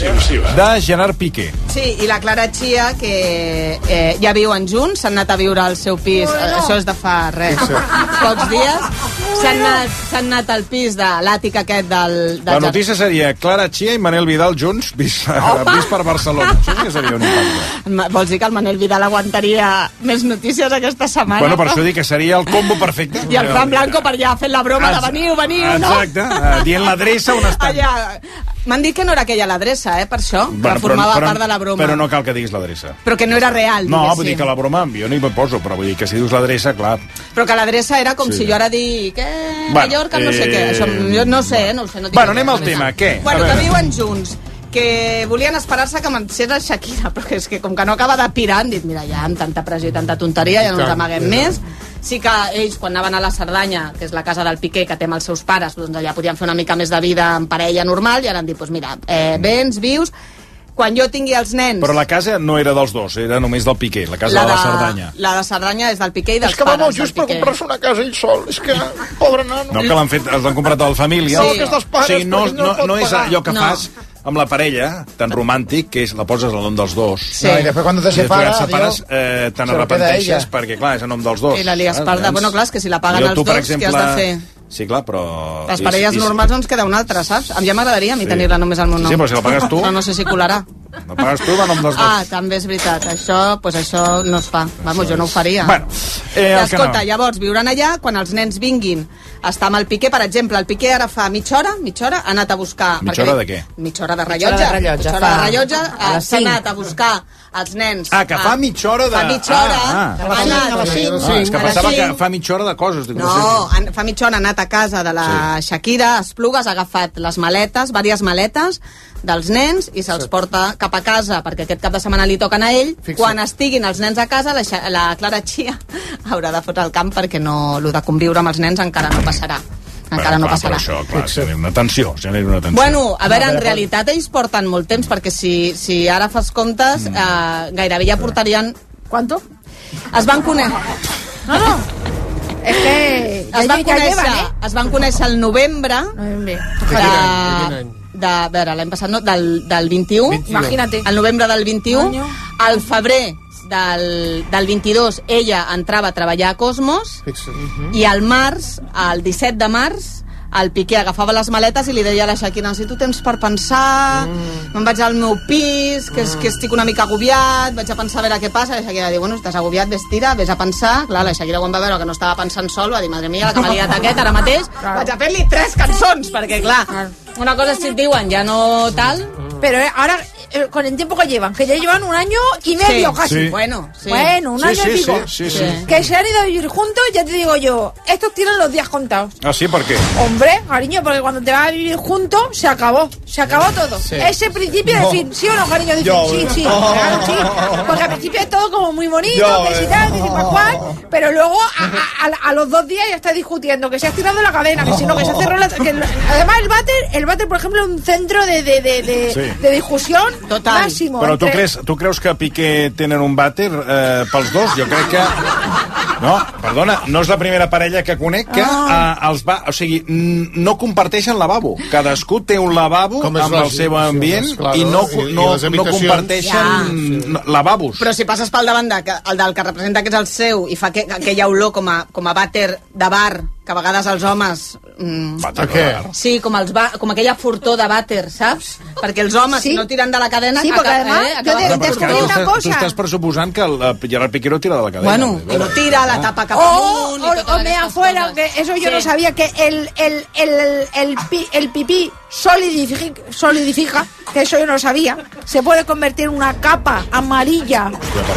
de Gerard Piqué. Sí, i la Clara Chia, que eh, ja viuen junts, s'han anat a viure al seu pis, bueno. Això és de fa res, Sí. pocs dies, s'han anat, s'han anat al pis de l'àtic aquest del... del La notícia seria Clara Chia i Manel Vidal junts, vist, vist per Barcelona. Això sí que seria un impacte. Ma- Vols dir que el Manel Vidal aguantaria més notícies aquesta setmana? Bueno, per això dic que seria el combo perfecte. I el Fran Blanco per allà fent la broma de veniu, veniu, no? Exacte, eh, dient l'adreça on estan. Allà. M'han dit que no era aquella l'adreça, eh, per això, que Bueno, formava però, part de la broma. Però no cal que diguis l'adreça. Però que no era real, No, diguéssim. vull dir que la broma jo no hi poso, però vull dir que si dius l'adreça, clar... Però que l'adreça era com Sí. si jo ara dic que Bueno, Mallorca, no sé eh, què. Això, jo no sé, no ho sé. No tinc Bueno, idea. anem al tema, què? Bueno, A que veure. viuen junts, que volien esperar-se que marxés la Shakira, però que és que com que no acaba de pirar, han dit, mira, ja amb tanta pressió i tanta tonteria, ja no ens Tant, amaguem ja. més. Sí que ells, quan anaven a la Cerdanya, que és la casa del Piqué, que té amb els seus pares, doncs allà podien fer una mica més de vida en parella normal, i ara han dit, doncs mira, eh, vens, vius, quan jo tingui els nens... Però la casa no era dels dos, era només del Piqué, la casa de la Cerdanya. La de Cerdanya és del Piqué i dels És que pares va molt del just per Piqué. comprar-se una casa ell sol. És que, pobre nano. No, que l'han fet, els han comprat a la família. Sí. No, aquestes pares, o sigui, no, perquè no no, pot no és pagar. allò que No. fas amb la parella, tan romàntic, que és la poses al nom dels dos. Sí. No, y después cuando te I després separa, quan et separes, adiós, eh, te se lo queda n'arrepenteixes ella. perquè, clar, és a nom dels dos. I la lies saps? parda. Bueno, clar, és que si la paguen Jo, els tu, per dos, què has de exemple, fer? Sí, clar, però... Les i- parelles i- normals ens queda una altra, saps? A mi ja m'agradaria a mi Sí. tenir-la només al meu nom. Sí, però si la pagues tu- Però no sé si colarà. La pagues tu, va a nom dels dos. Ah, també és veritat. Això, pues això no es fa. Vamos, jo no ho faria. Bueno, eh, el que Escolta, no. llavors, viuran allà, quan els nens vinguin a estar amb el Piqué, per exemple, el Piqué ara fa mitja hora, mitja hora, ha anat a buscar... Mitja perquè- hora de què? Mitja hora de Mitja rellotge. hora de rellotge, Mitja fa- hora de rellotge, a eh, les s'ha cinc. anat a buscar els nens... Ah, que fa mitja hora de... Fa mitja hora, Ah, ha ah. anat... a les cinc, Ah, és que a les pensava que cinc. fa mitja hora de coses. Dic, No, sé. han- fa mitja hora ha anat a casa de la Shakira, a Esplugues, ha agafat les maletes, diverses maletes dels nens i se'ls porta cap a casa perquè aquest cap de setmana li toquen a ell. Fixa't. Quan estiguin els nens a casa, la, Xa- la Clara Chia haurà de fotre el camp perquè no, lo de conviure amb els nens encara no passarà. Encara Bueno, no clar, passarà. Però això, clar, genera una tensió, genera una tensió. Bueno, a veure, en realitat ells porten molt temps, perquè si, si ara fas comptes, eh, gairebé ja portarien... ¿Cuánto? Es van conèixer... No, no. Es que Es ya, van, ya conèixer, llevan, ¿eh? es van conèixer el novembre Noviembre. De quin any? De quin any? de, a veure, l'any passat no, del, del vint-i-u, vint-i-u. Imagínate. al novembre del vint-i-u, Un año. al febrer del, del vint-i-dos ella entrava a treballar a Cosmos Fixa't. i al març, el disset de març, el Piqué agafava les maletes i li deia a la Shakira, si tu tens per pensar, mm. me'n vaig al meu pis, que, és, que estic una mica agobiat, vaig a pensar a veure què passa. La Shakira diu, bueno, estàs agobiat, ves, tira, ves a pensar. Clar, la Shakira quan va veure que no estava pensant sol va dir, madre mia, la que m'ha liat aquest ara mateix, Claro. vaig a fer-li tres cançons, perquè clar, una cosa és si et diuen ja no tal... Pero eh, ahora, eh, con el tiempo que llevan, que ya llevan un año y medio Sí, casi. sí. Bueno, sí. Bueno, un Sí, año sí, y pico. sí, sí, sí. Que se han ido a vivir juntos, ya te digo yo, estos tienen los días contados. Ah, sí, per què? Hombre, cariño, porque cuando te vas a vivir juntos, se acabó. Se acabó todo. Sí. Ese principio No. de fin, ¿sí o no, cariño? Dicen, Yo, sí, sí, no. claro, sí. Porque al principio es todo como muy bonito, Yo, que si eh. tal, que si pascual, pero luego a, a- a- a los dos días ya está discutiendo, que se ha estirado la cadena, que si no, que se ha cerrado la... que el- además, el váter, el váter, por ejemplo, es un centro de, de, de, de, Sí. de discusión Total. máximo. Però tu entre- creus, tu creus que Piqué tenen un vàter eh, pels dos? Jo crec que... No, perdona, no és la primera parella que conec que Ah. eh, els va... O sigui, n- no comparteixen lavabo. Cadascú té un lavabo Com és amb el lògic, seu sí, ambient claro, i no, i- i no, les no habitacions. comparteixen Ja. lavabos. Però si passes pel davant de, que- el del que representa que és el seu i fa que, aquella olor com a, com a vàter de bar, que a vegades els homes... Mm, Vàter A què? de bar. sí, com, els va, com aquella fortor de vàter, saps? Perquè els homes, Sí. si no tiren de la cadena... Sí, porque además, eh, yo acaba- de- Però és que descubrí tu una estàs, cosa. tu estàs pressuposant que el eh, Gerard Piqué no tira de la cadena. Bueno, de i no tira, la tapa cap O, amunt... i o, totes o me aquestes afuera, coses. que eso yo Sí. no sabía, que el, el, el, el, pi- el pipí solidifica, solidifica, que eso yo no sabía, se puede convertir en una capa amarilla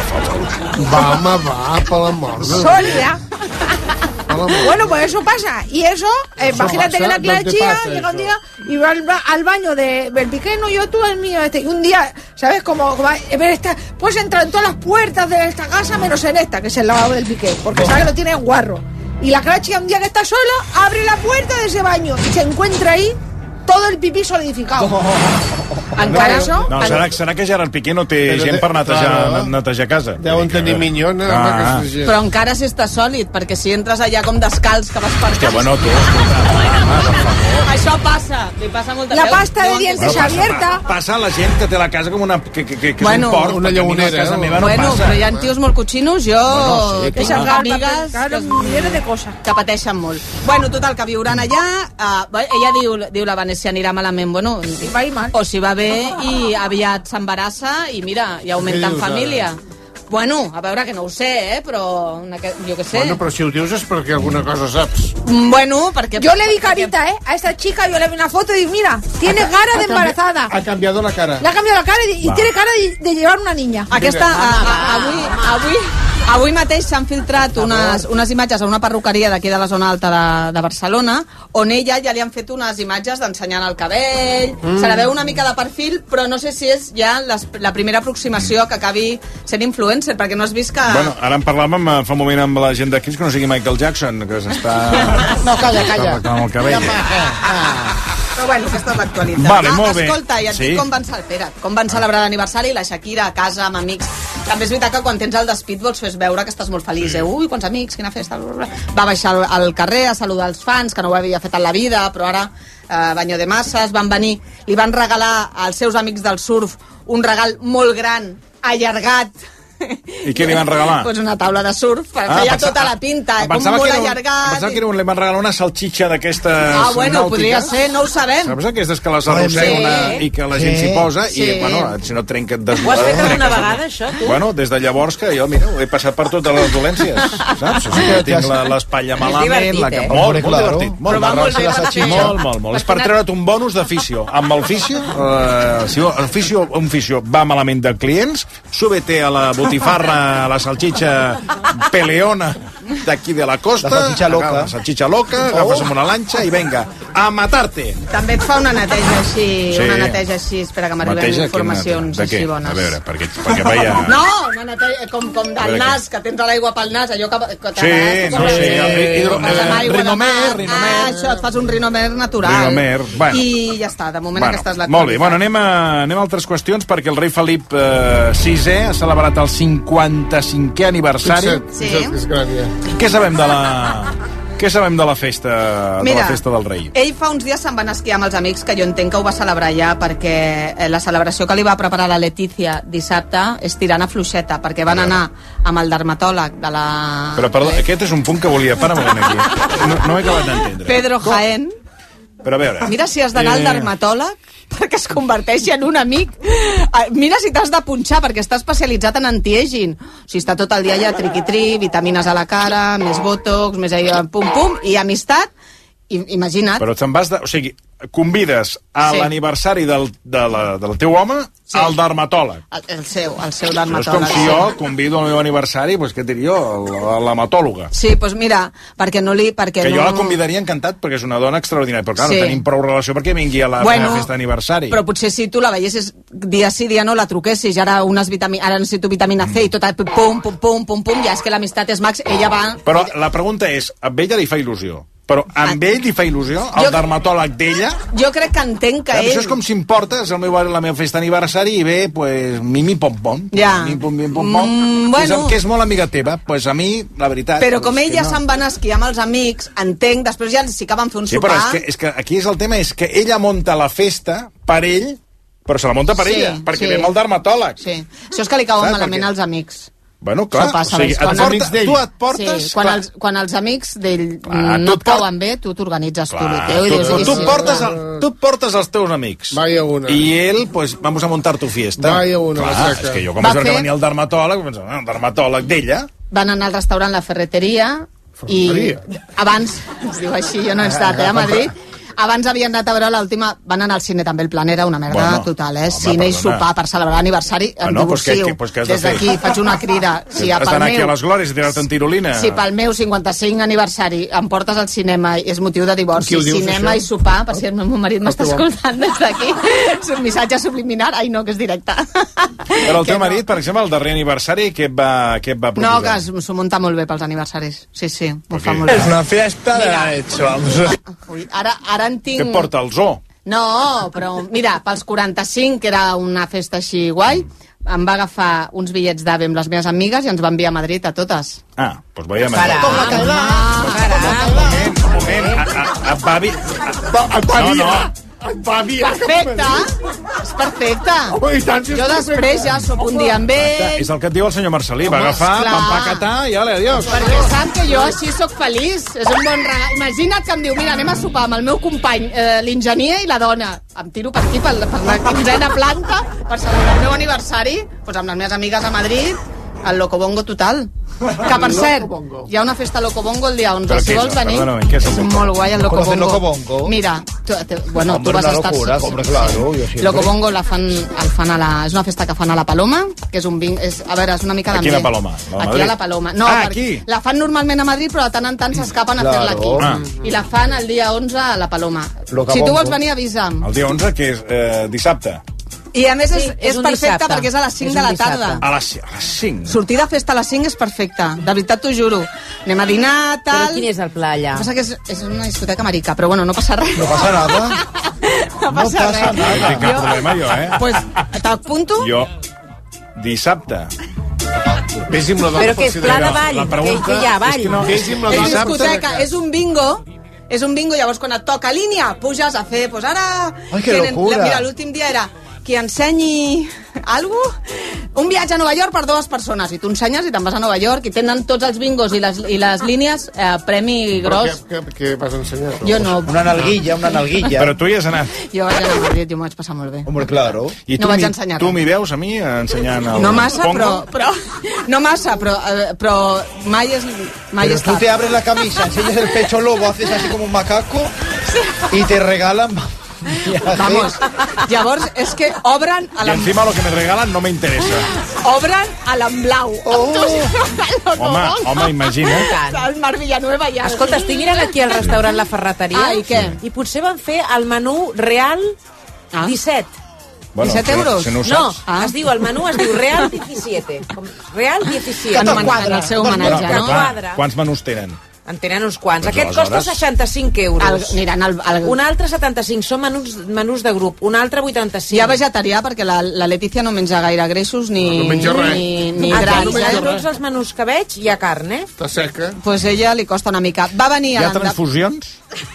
Va, home, va, per l'amor de Déu. sólida. Per l'amor. Bueno, pues eso pasa. Y eso, eh, Eso imagínate pasa, que la ¿dónde Clara Chía pasa llega un eso? día y va al, ba- al baño de, del pequeño, yo tú el mío, este. Y un día, ¿sabes? Como, como eh, ver esta, pues entra en todas las puertas de esta casa menos en esta, que es el lavabo del Piqué, porque sabe que lo tiene en guarro. Y la Clara Chía un día que está sola, abre la puerta de ese baño y se encuentra ahí todo el pipí solidificado. Encara això? No, serà, serà que Gerard Piqué no té Però gent de- per netejar, claro. netejar casa. Deuen tenir minyona, Ah. home, aquesta gent. Però encara si està sòlid, perquè si entres allà com descalç que vas per Hòstia, casa... bueno, tu, escolta, per favor. Això passa, li passa molta La veu. pasta de Diuen que dientes sí. abierta. Passa la gent que té la casa com una... que, que, que, que Bueno, és un port, una perquè a mi llagonera, la casa no? meva no Bueno, passa. però hi ha tios molt cotxinos, jo Bueno, sí, tinc clar. amigues Claro, que, millones de cosas. que pateixen molt. Bueno, total, que viuran allà, uh, ella diu, diu la Vanessa anirà malament, bueno, Si va ir mal. o si va bé i aviat s'embarassa i mira, i augmenta en Què dius, família. Bueno, a veure, que no ho sé, eh, però una que- jo què sé. Bueno, però si ho dius és perquè alguna cosa saps. Mm, Bueno, perquè... Yo le vi carita, ¿eh? A esta chica yo le vi una foto y digo, mira, tiene cara de embarazada. Ha canviado la cara. Le ha cambiado la cara y, y Va. tiene cara de, de llevar una niña. Aquesta, a, a, avui, avui, avui mateix s'han filtrat unes, unes imatges a una perruqueria d'aquí de la zona alta de, de Barcelona, on ella ja li han fet unes imatges d'ensenyant el cabell, mm. se la veu una mica de perfil, però no sé si és ja les, la primera aproximació que acabi sent influencer, perquè no has vist que... Bueno, ara en parlàvem eh, fa un moment amb la gent de Kiss, que no sigui Michael Jackson, que s'està... No, calla, calla. Amb el cabell. Però bueno, aquesta és l'actualitat. Vale, ah, molt bé. escolta, i et Sí. dic com van, espera't, com van celebrar l'aniversari, la Shakira a casa, amb amics. També és veritat que quan tens el despit vols fer veure que estàs molt feliç. Eh? Ui, quants amics, quina festa. Va baixar al, al carrer a saludar els fans, que no ho havia fet en la vida, però ara, eh, banyo de masses, van venir, li van regalar als seus amics del surf un regal molt gran, allargat. I què li van regalar? Pues una taula de surf, ah, feia pensa- tota la pinta, em com pensava molt que era un- allargat. em pensava que era un, li van regalar una salxitxa d'aquestes Ah, bueno, nàutiques. podria ser, no ho sabem. Saps aquestes que les arrossega Sí. una, i que la gent Sí. s'hi posa Sí. i, bueno, si no trenca... Des... Ho has fet alguna trenques- vegada, això, tu? Bueno, des de llavors que jo, mira, he passat per totes les dolències, saps? O sigui, que tinc la- l'espatlla malament, divertit, la eh? cap... Molt, Hombre, molt claro. divertit. Però va molt bé per fer. Molt, molt, molt. És per treure't un bonus de fisio. Amb el fisio, eh, si el fisio, un fisio va malament de clients, súbete a la botifarra, a la salxitxa peleona d'aquí de la costa. La salchicha loca. agafa La salchicha loca, agafes amb una lanxa i venga, a matarte. També et fa una neteja així, Sí. una neteja així, espera que m'arriben Neteja, informacions quina- de així què? bones. A veure, perquè, perquè veia... No, una neteja com, com A veure del nas, que tens l'aigua pel nas, allò que... que Sí, t'agrada, no, com sí, la- el hidro- Vas amb aigua de rinomer, mar. rinomer. Ah, això, et fas un rinomer natural. Rinomer, bueno. I ja està, de moment Bueno, aquesta és la molt bé, bueno, anem a, anem a altres qüestions, perquè el rei Felip eh, sisè ha celebrat el cinquanta-cinquè aniversari. Fixa't, Sí. fixa't que és gran, ja. Què sabem de la... Què sabem de la festa, de Mira, la festa del rei? Ell fa uns dies se'n van esquiar amb els amics, que jo entenc que ho va celebrar ja, perquè eh, la celebració que li va preparar la Letícia dissabte és tirant a fluixeta, perquè van anar amb el dermatòleg de la... Però, perdó, aquest és un punt que volia... Para un moment aquí. No, no he acabat d'entendre. Pedro Jaén. Però a veure... Mira si has d'anar al eh, dermatòleg perquè es converteixi en un amic. Ah, mira si t'has de punxar, perquè està especialitzat en anti-aging. O sigui, està tot el dia allà triqui-tri, vitamines a la cara, més botox, més allò, pum-pum, i amistat. I, imagina't. Però te'n vas de... O sigui, convides a Sí. l'aniversari del, de la, del teu home Sí. al dermatòleg. El, el seu, el seu És dermatòleg. com si jo convido al meu aniversari, doncs què diria jo, a l'hematòloga. Sí, doncs pues mira, perquè no li... Perquè Que no... jo la convidaria encantat, perquè és una dona extraordinària. Però clar, Sí. no tenim prou relació perquè vingui a la Bueno, meva festa d'aniversari. Però potser si tu la veiessis dia sí, dia no, la truquessis, ara, unes vitami... ara necessito vitamina C i tot, pum, pum, pum, pum, pum, ja és que l'amistat és max, ella va... Però la pregunta és, a ella li fa il·lusió, però amb ell li fa il·lusió, el Jo- dermatòleg d'ella? Jo crec que entenc que ell... Això és com si em portes el meu, la meva festa d'aniversari i ve, pues, mimi pom pom. Ja. Mimi pom pom pom. Mm, que, és, bueno. que és molt amiga teva. Pues a mi, la veritat... Però com és ell que ja no. se'n va anar a esquiar amb els amics, entenc, després ja sí que van fer un Sí, sopar... però és que, és que aquí és el tema, és que ella munta la festa per ell, però se la munta per Sí, ella, perquè sí. ve amb el dermatòleg. Sí. Això és que li cauen Saps? malament Perquè- als amics. Bueno, clar, Això passa, o sigui, veus, et quan- porta, amics d'ell. tu et portes... Sí, quan, clar, els, quan els amics d'ell Clar, no tu et et port- cauen bé, tu t'organitzes tu. clar, el teu, i tu, dius, tu, "Sí, tu, sí, portes clar". el, tu et portes els teus amics. Vaya una. I ell, pues, vamos a montar tu fiesta. Vaya una, Clar, la saca. és que jo, com Va vaig veure que fer- venia el dermatòleg, pensava, el dermatòleg d'ella... Van anar al restaurant La Ferreteria i Ferreteria? abans, es diu així, jo no he estat, eh, a Madrid, abans havien anat a veure l'última, van anar al cine també, el plan era una merda Bueno, total, eh? home, Cine i perdona. sopar per celebrar l'aniversari, em Bueno, pues què- divorcio. què- pues què has de Des d'aquí fer? faig una crida. Si Has pel d'anar aquí a meu, les glòries i tirar-te en tirolina. si pel meu cinquanta-cinc aniversari em portes al cinema i és motiu de divorci, Qui ho dius, cinema això? i sopar, per si el meu marit m'està teu home. escoltant des d'aquí, és un missatge subliminar, ai no, que és directe. Però el Que teu no. marit, per exemple, el darrer aniversari, què et va, què et va proposar? No, que es- s'ho munta molt bé pels aniversaris. Sí, sí, ho fa què? molt bé. Es una fiesta de la hecho, vamos. Ui, ara, ara en tinc... Què et porta, el zoo? No, però mira, pels quaranta-cinc, que era una festa així guai, em va agafar uns bitllets d'AVE amb les meves amigues i ens va enviar a Madrid a totes. Ah, doncs veiem... Farà. Com la Cailà. Un moment, un moment. A, a, a Bavi... No, no. Perfecte, és perfecte. Oh, i tant, si és Jo després ja sóc un dia amb ell. És el que et diu el senyor Marcelí. Va agafar, va empaquetar i ale, adiós. Perquè sap que jo així sóc feliç. És un bon regal. Imagina't que em diu, mira, anem a sopar amb el meu company, eh, l'enginyer i la dona. Em tiro per aquí, per, per la quinzena planta, per celebrar el meu aniversari, doncs amb les meves amigues a Madrid, al Locobongo total. Que, per cert, hi ha una festa Locobongo el dia onze, si vols venir. És molt guai el Locobongo. Mira, tu, tu, bueno, tu vas estar... Hombre, claro, yo siempre. Locobongo la fan, el fan a la, és una festa que fan a la Paloma, que és un vinc, és, a veure, és una mica Aquí d'ambient. la Paloma, la Aquí Madrid. a la Paloma. No, Ah, perquè aquí. la fan normalment a Madrid, però de tant en tant s'escapen a Claro. fer-la aquí. Ah. I la fan el dia onze a la Paloma. Locabongo. Si tu vols venir, avisa'm. El dia onze, que és eh, dissabte. I a més és, Sí, és, és un perfecte dissabte. perquè és a les cinc És de un la dissabte. tarda. A les, a les cinc. Sortir de festa a les cinc és perfecte. De veritat t'ho juro. Anem a dinar, tal... Però quin és el pla allà? Passa que és, és una discoteca americà, però bueno, no passa res. No passa nada. No passa res. No tinc cap problema, jo, eh? Pues, t'apunto? Jo, dissabte. Vés-hi amb la dona Però que és per si pla de de- ball, La pregunta que hi ha ball. és que no- Vés-hi amb la És dona. discoteca, és un bingo. És un bingo, llavors quan et toca línia, puges a fer, pues ara... Ai, que tenen- locura. Mira, l'últim dia era qui ensenyi algo, un viatge a Nova York per dues persones, i tu ensenyes i te'n vas a Nova York, i tenen tots els bingos i les, i les línies eh, premi Però gros. què, què, què vas ensenyar? Jo no. Una nalguilla, una nalguilla. Però tu hi has anat. Jo vaig anar a Madrid i m'ho vaig passar molt bé. Hombre, claro. I No tu, vaig mi- ensenyar tu res. m'hi veus a mi ensenyant el No massa, pongo? però, però... No massa, però, eh, però mai és... Mai Pero és tú tard. te abres la camisa, enseñas el pecho lobo, haces así como un macaco y te regalan... Vamos, llavors és que obren a Y la... encima lo que me regalan no me interesa. Obren a l'emblau. Oh. Home, home, imagina't. El Mar Villanueva ja... Escolta, estic mirant aquí al restaurant La Ferreteria. Ah, i què? I potser van fer el menú real Ah. disset. Bueno, disset si no- euros? si no ho No, saps. Ah. es diu, el menú es diu Real diecisiete. Com- Real diecisiete. En, homen- en el seu homenatge, Que no? quadra. Quants menús tenen? En tenen uns quants. Doncs Aquest costa aleshores- seixanta-cinc euros. El, aniran al, al... Un altre setanta-cinc, són menús, menús de grup. Un altre vuitanta-cinc. Hi ha vegetarià perquè la, la Letícia no menja gaire greixos ni, No menja res. ni, ni Aquí, grans. a Eh? tots els menús que veig hi ha carn, eh? Està seca. Pues ella li costa una mica. Va venir Hi a ha l'endemà... transfusions?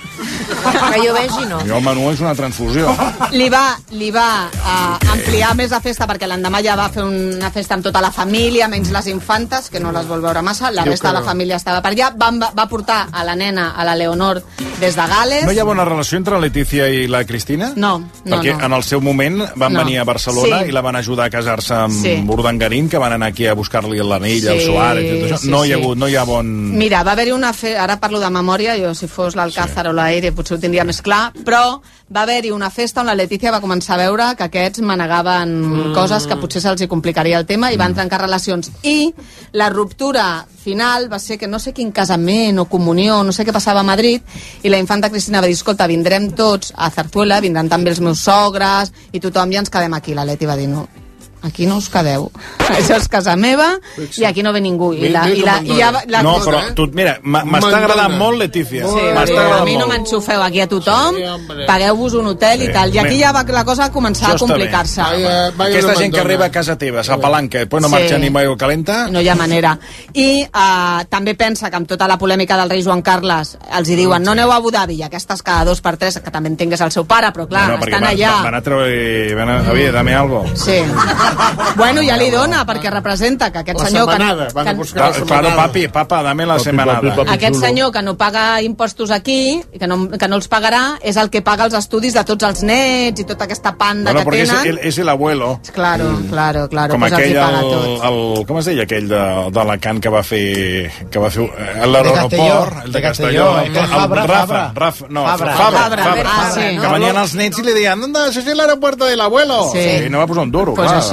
Que jo vegi, no. Jo, el menú és una transfusió. Li va, li va uh, ampliar més la festa perquè l'endemà ja va fer una festa amb tota la família, menys les infantes, que no les vol veure massa. La Diu resta que de la no. família estava per allà. Va, va portar a la nena, a la Leonor, des de Gales. No hi ha bona relació entre Letícia i la Cristina? No, no, Perquè no. en el seu moment van No. venir a Barcelona Sí. i la van ajudar a casar-se amb Sí. Urdangarín, que van anar aquí a buscar-li l'anell, Sí, el Suárez i tot això. sí, no hi ha sí. hagut, no hi ha bon... Mira, va haver-hi una fe... Ara parlo de memòria, jo si fos l'Alcázar sí. o l'Aire potser ho tindria més clar, però va haver-hi una festa on la Letícia va començar a veure que aquests manegaven mm. coses que potser se'ls hi complicaria el tema i van trencar relacions. I la ruptura final va ser que no sé quin casament o comunió, no sé què passava a Madrid, i la infanta Cristina va dir, escolta, vindrem tots a Zarzuela, vindran també els meus sogres i tothom, i ens quedem aquí. La Leti va dir, no, aquí no us quedeu. Això és casa meva i aquí no ve ningú. I la, i la, i ja, la, No, però tu, mira, m'ha- m'està agradant molt, Letícia. Sí, m'està a agradant mi no molt. m'enxufeu aquí a tothom, pagueu-vos un hotel i Sí, tal. I aquí bé. ja va la cosa a començar a Això està bé. complicar-se. Aquesta gent que arriba a casa teva, a palanca, i després no Sí. marxa ni mai calenta... No hi ha manera. I uh, també pensa que amb tota la polèmica del rei Joan Carles els hi diuen no aneu a Abu Dhabi, i aquestes cada dos per tres, que també entengués el seu pare, però clar, no, perquè estan van, allà. van a treure... Van a, oye, dame algo. Sí. Bueno, ja li dona, perquè representa que aquest La senyor... setmanada, van a que, buscar la Claro, setmanada. papi, papa, dame la semanada. aquest senyor que no paga impostos aquí, i que no, que no els pagarà, és el que paga els estudis de tots els nets i tota aquesta panda Bueno, que perquè és tenen. el, és el abuelo. Claro, claro, claro. Com pues els hi aquell, paga el, tot. el, com es deia aquell de, d'Alacant que va fer, que va fer eh, a De l'aeroport, Castelló, el de de Castelló, Castelló, el, el el, Fabra, Rafa, Fabra. Rafa, no, Fabra. Fabra, Fabra, Fabra, ah, sí. que venien els nets i li deien, anda, això és l'aeroport de l'abuelo. Sí. I no va posar un duro, Pues clar. això,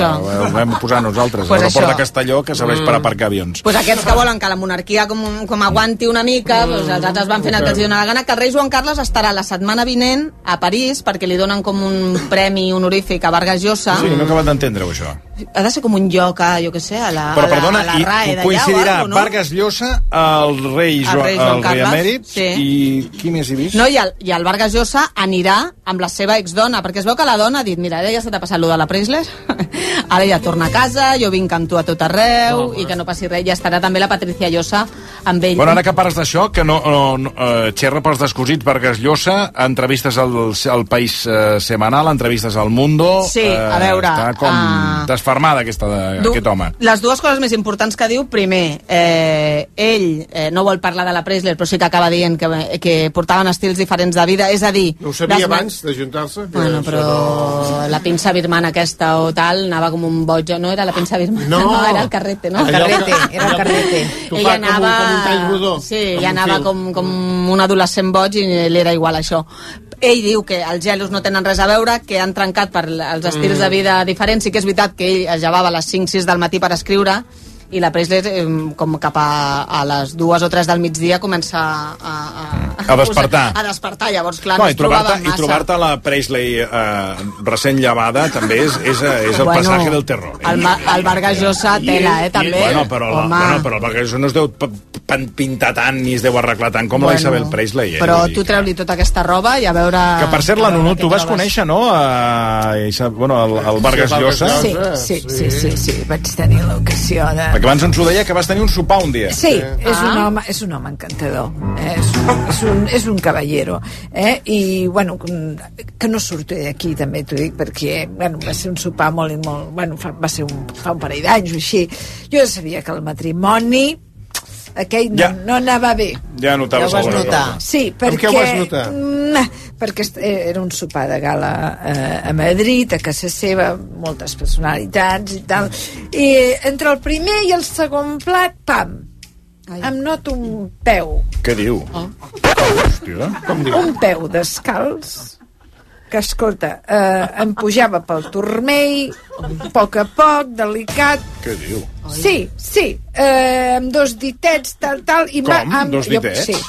això. Ho vam posar nosaltres, Pues l'aeroport això. de Castelló, que serveix Mm. per aparcar avions. Pues aquests que volen que la monarquia com, com aguanti una mica, pues els altres van fent el que els dona la gana, que el rei Joan Carles estarà la setmana vinent a París perquè li donen com un premi honorífic a Vargas Llosa. Sí, no he acabat d'entendre-ho, això. Ha de ser com un lloc, a, jo què sé, a la, Però, a la, perdona, a la i RAE d'allà coincidirà o algo, no? Vargas Llosa, el rei, El jo, rei Joan el rei Carles, emèrit, sí. i qui més hi vist? No, i el, i el Vargas Llosa anirà amb la seva exdona, perquè es veu que la dona ha dit, mira, ara ja se t'ha passat allò de la Preisler, ara ja torna a casa, jo vinc amb tu a tot arreu, i que no passi res, ja estarà també la Patricia Llosa amb ell. Bueno, ara que parles d'això, que no, no, no eh, xerra pels descosits Vargas Llosa, entrevistes al, al País eh, Semanal, entrevistes al Mundo... Sí, a veure, Està com uh, desfermada, aquesta, de, Du- aquest home. Les dues coses més importants que diu, primer, eh, ell eh, no vol parlar de la Preisler, però sí que acaba dient que, que portaven estils diferents de vida, és a dir... No ho sabia les- abans d'ajuntar-se? Bueno, però la pinça birmana aquesta o tal anava com un boig, no era la pinça birmana, No. no era el carrete, no? El carrete, era el carrete. Tu Ella fa com un- anava... com un tall rodó, sí, amb ella un anava fil. com, com un adolescent boig i li era igual això. Ell diu que els gelos no tenen res a veure, que han trencat per els estils Mm. de vida diferents. Sí que és veritat que ell es llevava a les cinc sis del matí per escriure, i la Preisler, eh, com cap a, a les dues o tres del migdia, comença a... A, A despertar. A despertar, llavors, clar, No, no, i es trobava trobar-te i massa. trobar-te la Presley eh, recent llevada també és, és, és el Bueno, passatge del terror. Eh? El, Ma- el Vargas Llosa tela, eh, també. Bueno, però, la, Home. bueno, però el Vargas Llosa no es deu p- p- pintar tant ni es deu arreglar tant com Bueno, la Isabel Presley. Eh? Però Vull dir tu treu-li tota aquesta roba i a veure... que, per cert, a la veure Nunu, què tu vas trobes. conèixer, no? A, Isa- bueno, el, el Vargas Sí, el Vargas Llosa. Llosa. Sí, sí, sí, sí, sí, vaig tenir l'ocasió de... Perquè abans ens ho deia que vas tenir un sopar un dia. Sí, és, Ah. un home, és un home encantador, eh? és, un, és, un, és un caballero, eh? I, bueno, que no surto d'aquí, també t'ho dic, perquè, bueno, va ser un sopar molt i molt... Bueno, fa, va ser un, fa un parell d'anys o així. Jo ja sabia que el matrimoni aquell no, Ja. no anava bé. Ja notaves Ja ho vas alguna notar. cosa. Sí, perquè... Amb què ho vas notar? Mm, perquè est- era un sopar de gala eh, a Madrid, a casa seva, moltes personalitats i tal. I entre el primer i el segon plat, pam, Ai. em noto un peu, Què diu? Oh. Hòstia. un peu descalç, que, escolta, eh, em pujava pel turmell, a poc a poc, delicat. Què diu? Sí, sí, eh, amb dos ditets, tal, tal... I Com? va- amb, Dos ditets? sí,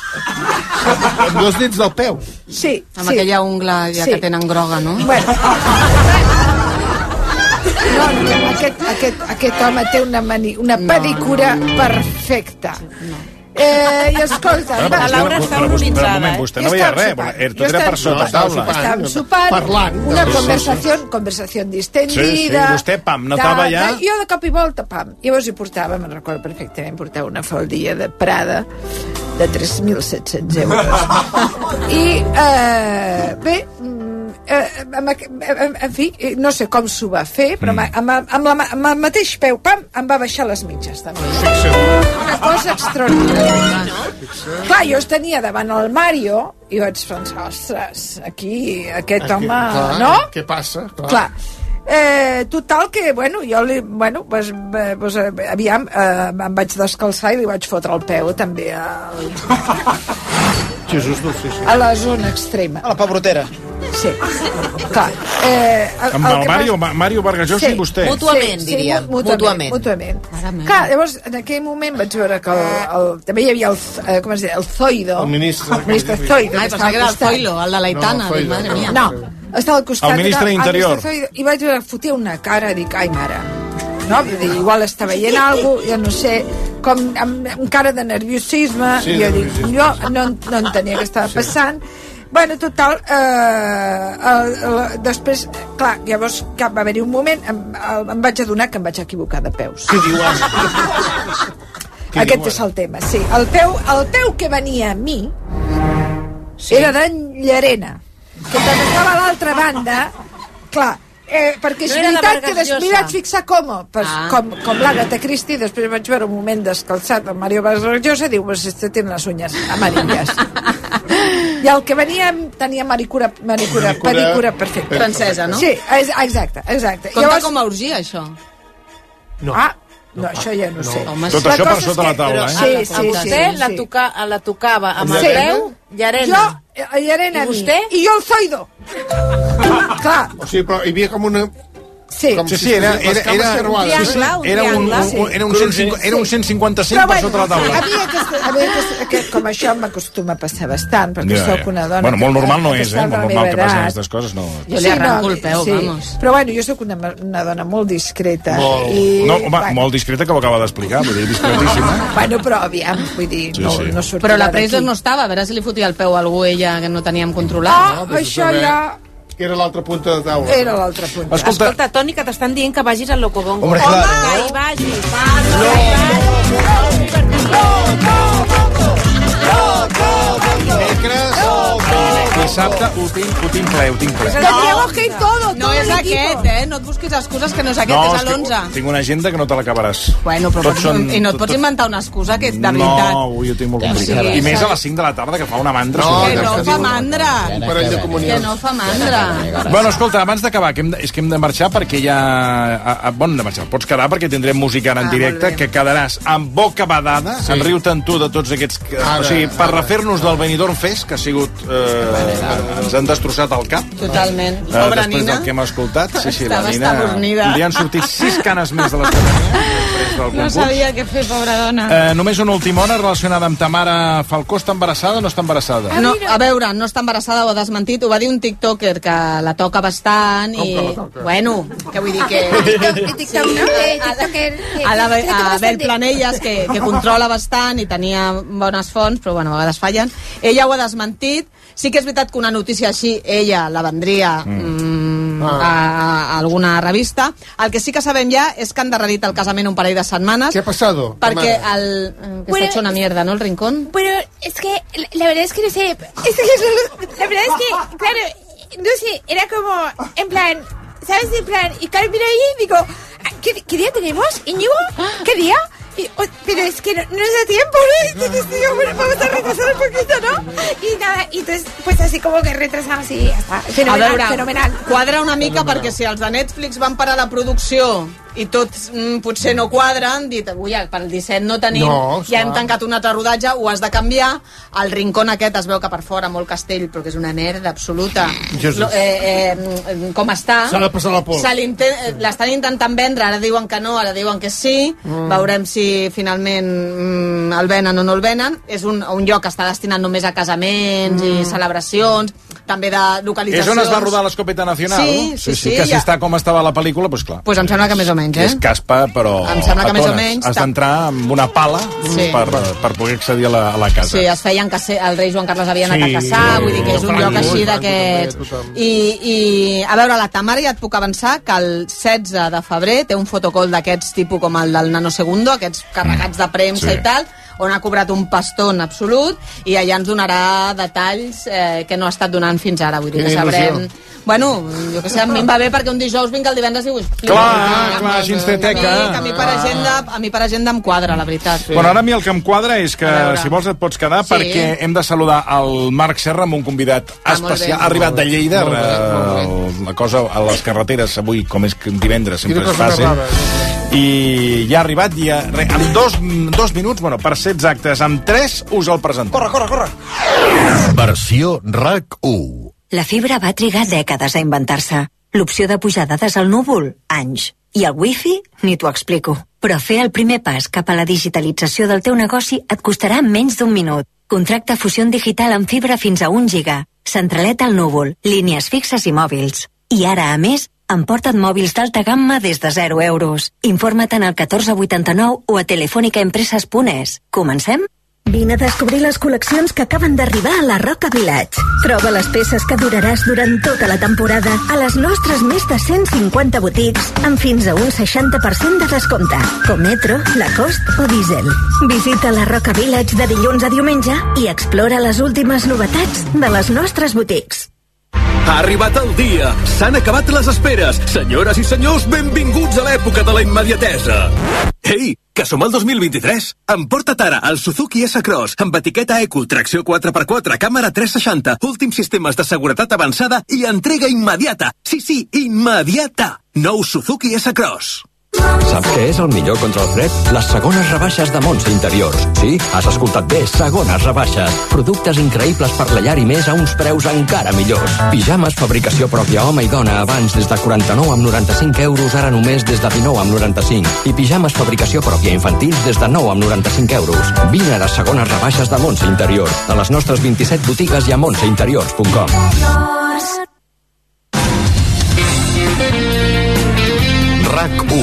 Amb dos dits del peu. sí, Amb sí. aquella ungla ja Sí. que tenen groga, no? Bueno. No, no, aquest, aquest, aquest home té una, mani, una pedicura perfecta. Eh, I escolta... Bueno, va, però Laura vostè- està però vostè- horroritzada, un moment, eh? vostè Jo no veia estava res, sopant. però Jo tot era per estava sota sopant. taula. Estava Estàvem sopant, Parlant. una Sí, sí, conversació, conversació distendida. Sí, sí, vostè, pam, notava tal, ja- tal, Jo de cop i volta, pam. Llavors hi portava, me'n recordo perfectament, portava una faldilla de Prada de tres mil set-cents euros. I, eh, bé, mm, eh, amb, aqu- en, en fi, eh, no sé com s'ho va fer, però mm. amb, amb, la, amb el mateix peu, pam, em va baixar les mitges, també. Una cosa extraordinària. Clar, jo es tenia davant el Mario i vaig pensar, ostres, aquí, aquest home, clar, no? Què passa? Clar. Clar. Eh, total que, bueno, jo li, bueno, pues, eh, pues, eh, aviam, eh, em vaig descalçar i li vaig fotre el peu també a, Jesús, no sé si... a la zona extrema. A la pebrotera. Sí, clar. Eh, el, Amb el el que Mario, passa- Mario Vargas Llosa i vostè. Mútuament, sí, diríem. Sí, mútuament. Mútuament. mútuament. Mare meva. Clar, llavors, en aquell moment vaig veure que el, el, també hi havia el, eh, com es diu, el Zoido. El ministre. El ministre Zoido. Ai, que pensava estava que era al el costat. Zoilo, el de l'Aitana. No, Dic, Zoilo, madre no. mía. No, estava al costat. El ministre del- d'Interior. ministre Zoido, I vaig veure, fotia una cara, dic, ai, mare. No? Vull dir, igual està veient alguna cosa, jo no sé, com amb, amb cara de nerviosisme, Sí, i jo dic, nerviosisme. jo no, no entenia què estava passant. Bueno, total, eh, el, el, després, clar, llavors que va haver-hi un moment, em, el, em vaig adonar que em vaig equivocar de peus. Què diu ara? Què Aquest diu és ara? el tema, sí. El peu, el peu que venia a mi sí. era de Llarena, que també estava a l'altra banda, clar, eh, perquè és No era de veritat que Vargas després Llosa. vaig fixar com, pues, Ah. com, com l'Agatha Christie, després vaig veure un moment descalçat el Mario Vargas Llosa, diu, pues este tiene las uñas amarillas. I el que venia tenia maricura, maricura, Manicura- pedicura perfecta. Francesa, no? Sí, és, exacte, exacte. Compte com a urgia, això. No. Ah, no, això ja no, no. sé. Home, Tot La això per cosa és sota que- la taula, Però eh? Sí, a, la, sí, a vostè sí, la, sí. toca, la tocava amb Sí. el peu, Llarena. Jo, a Llarena, I vostè? I jo el Zoido. Clar, O sigui, però hi havia com una... Sí, sí, sí, era, era, era, era, sí, sí, era, un, un, era, un cent cinquanta, era un cent cinquanta-cinc Però, per bueno, sota la taula. A mi, aquesta, a mi aquesta, aquest, com això m'acostuma a passar bastant, perquè Ja, ja. sóc una dona... Bueno, molt normal no que és, està eh? de la Molt normal meva que passin edat. aquestes coses, no. Jo li arranco el peu, sí. vamos. Però bueno, jo sóc una, una dona molt discreta. Molt. I, No, home, bueno, molt discreta, que ho acaba d'explicar, vull dir, discretíssima. Bueno, però aviam, vull dir, Sí, no, sí. no sortirà Però la d'aquí. Fraser no estava, a veure si li fotia el peu a algú ella que no teníem controlat. Ah, això ja... Era l'altra punta de taula. Era l'altra punta. Escolta, Escolta, Toni, que t'estan dient que vagis al Locobongo. Hombre, claro. Que hi vagis. dimecres, dissabte, ho tinc, ho tinc ple, ho tinc ple. Tendríamos que ir todos, No todo és el equipo. aquest, eh? No et busquis excuses que no és aquest, és a l'onze. tinc una agenda que no te l'acabaràs. Bueno, però Tots pots, són- i no et tot- pots tot- inventar una excusa que és de veritat. No, avui ho tinc molt Sí, complicat. I més sí. a les cinc de la tarda, que fa una mandra. No, Que no que fa diu- mandra. Un parell de Que comunions. no fa mandra. Bueno, escolta, abans d'acabar, que hem de, és que hem de marxar perquè ja... A, a, bon, hem de marxar. Pots quedar perquè tindrem música ara en Ah, directe, molt bé. que quedaràs amb boca badada, sí. en riu-te'n tu de tots aquests... Ara, o sigui, per ara. refer-nos del Benidorm Fest, que ha sigut... Eh, ens han destrossat el cap. Totalment. Eh, Pobra després Nina. del que hem escoltat. Sí, sí, Estava la Nina... estamornida. Li han sortit sis canes més de les que tenia després del No concurs. sabia què fer, pobra dona. Eh, només una última hora relacionada amb ta mare Falcó. Està embarassada o no està embarassada? No, a veure, no està embarassada, ho ha desmentit. Ho va dir un tiktoker que la toca bastant i... Com que la toca? Bueno, què vull dir que... TikTok, no? Eh, TikToker, eh, A, la, crec que a Abel bastante. Planelles, que, que controla bastant i tenia bones fonts, però bueno, a vegades fallen. Ella ho ha desmentit. Sí que és veritat que una notícia així, ella la vendria mm. a, a alguna revista. El que sí que sabem ja és que han endarrerit el casament un parell de setmanes. ¿Qué ha pasado? Perquè Tamara? el... eh, Que Bueno, está hecho una mierda, ¿no? El rincón. Pero es que la- la verdad es que no sé. Es que, la verdad es que, claro, no sé, era como, en plan, ¿sabes? En plan, y claro, miro ahí y digo, ¿qué, qué día tenemos, Íñigo? ¿Qué día? Y, oh, pero es que no, no nos da tiempo, ¿no? Entonces digo, bueno, vamos a retrasar un poquito, ¿no? Y nada, y entonces, pues así como que retrasamos y ya está. Fenomenal, a veure, fenomenal. quadra una mica perquè si els de Netflix van parar la producció i tots mm, potser no quadren, han dit, ui, per el disset no tenim, No, ja hem esclar. tancat un altre rodatge, ho has de canviar. El rincón aquest es veu que per fora molt castell, però que és una merda absoluta. Jesús. Lo, eh, eh, com està? S'ha de passar la pols. Se l'inten- eh, L'estan intentant vendre, ara diuen que no, ara diuen que sí. Mm. Veurem si finalment mm, el venen o no el venen. És un, un lloc que està destinat només a casaments mm. i celebracions, també de És localitzacions. on es va rodar l'Escopeta Nacional? Sí, sí, sí, que si ja. està com estava la pel·lícula, doncs clar. Pues em sembla que més o menys, eh? És caspa, però Em sembla que més o petones. menys Has tam- d'entrar amb una pala Sí. per, per poder accedir a la, a la casa. Sí, es feien que el rei Joan Carles havia anat Sí, a caçar, vull dir que és un Franco, lloc així Franco d'aquests. també, tothom. I, I, a veure, la Tamara ja et puc avançar que el setze de febrer té un fotocall d'aquests tipus com el del Nanosegundo, aquests carregats de premsa Sí. i tal, on ha cobrat un pastón absolut i allà ens donarà detalls eh, que no ha estat donant fins ara, vull dir que Quina sabrem... il·lusió. Bueno, jo que sé, a mi em va bé perquè un dijous vinc el divendres i ho explico. Clar, clar, així ens té teca. Que a mi per agenda, a mi per agenda em quadra, la veritat. Sí. Bueno, ara a mi el que em quadra és que, A veure. si vols, et pots quedar, Sí. perquè hem de saludar el Marc Serra amb un convidat Ah, molt especial. bé. Ha arribat de Lleida, Molt bé, eh, molt la cosa a les carreteres avui, com és que divendres, sempre Quina és cosa més fàcil. rara. I ja ha arribat, i ja, re, en dos, dos minuts, bueno, per ser exactes, en tres us el presentem. Corre, corre, corre. Versió RAC u. La fibra va trigar dècades a inventar-se. L'opció de pujar dades al núvol, anys. I el wifi, ni t'ho explico. Però fer el primer pas cap a la digitalització del teu negoci et costarà menys d'un minut. Contracta fusió digital amb fibra fins a un giga. Centraleta al núvol, línies fixes i mòbils. I ara, a més, emporta't mòbils d'alta gamma des de zero euros. Informa't en el catorze vuitanta-nou o a telefonicaempreses punt es. Comencem? Vine a descobrir les col·leccions que acaben d'arribar a la Roca Village. Troba les peces que duraràs durant tota la temporada a les nostres més de cent cinquanta botics amb fins a un seixanta per cent de descompte, com Metro, Lacoste o Diesel. Visita la Roca Village de dilluns a diumenge i explora les últimes novetats de les nostres botics. Ha arribat el dia! S'han acabat les esperes! Senyores i senyors, benvinguts a l'època de la immediatesa! Ei, que som al dos mil vint-i-tres! Emporta't ara el Suzuki S-Cross amb etiqueta Eco, tracció quatre per quatre, càmera tres seixanta, últims sistemes de seguretat avançada i entrega immediata! Sí, sí, immediata! Nou Suzuki S-Cross. Saps què és el millor contra el fred? Les segones rebaixes de Montse Interiors. Sí, has escoltat bé, segones rebaixes. Productes increïbles per la llar i més a uns preus encara millors. Pijames fabricació pròpia home i dona abans des de quaranta-nou amb noranta-cinc euros, ara només des de dinou amb noranta-cinc. I pijames fabricació pròpia infantils des de nou amb noranta-cinc euros. Vine a les segones rebaixes de Montse Interior. A les nostres vint-i-set botigues i a montse interiors punt com. RAC u.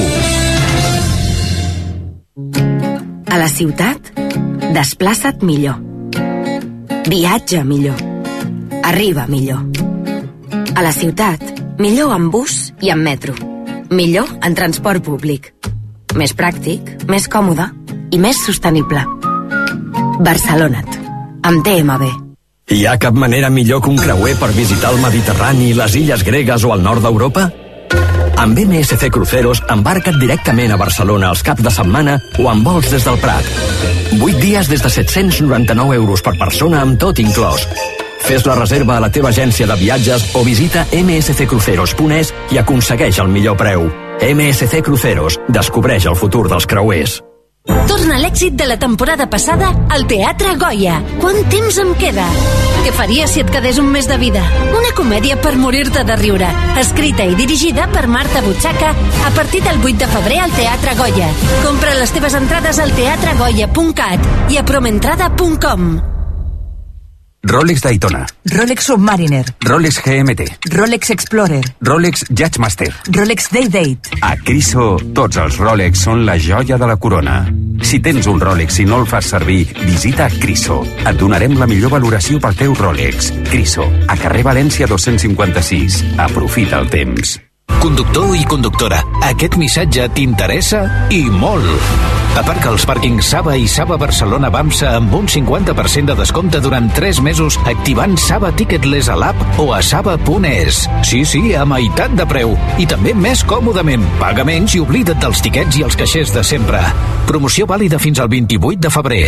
A la ciutat, desplaça't millor. Viatja millor. Arriba millor. A la ciutat, millor en bus i en metro. Millor en transport públic. Més pràctic, més còmode i més sostenible. Barcelona't, amb D M B. Hi ha cap manera millor que un creuer per visitar el Mediterrani, les illes gregues o el nord d'Europa? Amb M S C Cruceros embarca't directament a Barcelona els caps de setmana o amb vols des del Prat. vuit dies des de set-cents noranta-nou euros per persona amb tot inclòs. Fes la reserva a la teva agència de viatges o visita eme esse ce cruceros punt es i aconsegueix el millor preu. M S C Cruceros. Descobreix el futur dels creuers. Torna l'èxit de la temporada passada al Teatre Goya. Quant temps em queda? Què faries si et quedés un mes de vida? Una comèdia per morir-te de riure. Escrita i dirigida per Marta Butxaca a partir del vuit de febrer al Teatre Goya. Compra les teves entrades al teatre goya punt cat i a promentrada punt com. Rolex Daytona, Rolex Submariner, Rolex G M T, Rolex Explorer, Rolex Judgemaster. Rolex Day-Date. A Criso, tots els Rolex són la joia de la corona. Si tens un Rolex i no el fas servir, visita Criso. Et donarem la millor valoració pel teu Rolex. Criso, a carrer València dos-cents cinquanta-sis. Aprofita el temps. Conductor i conductora, aquest missatge t'interessa i molt. Aparca als pàrquings Saba i Saba Barcelona Bamsa amb un cinquanta per cent de descompte durant tres mesos activant Saba Ticketless a l'app o a saba punt es. Sí, sí, a meitat de preu. I també més còmodament. Paga menys i oblida't dels tiquets i els caixers de sempre. Promoció vàlida fins al vint-i-vuit de febrer.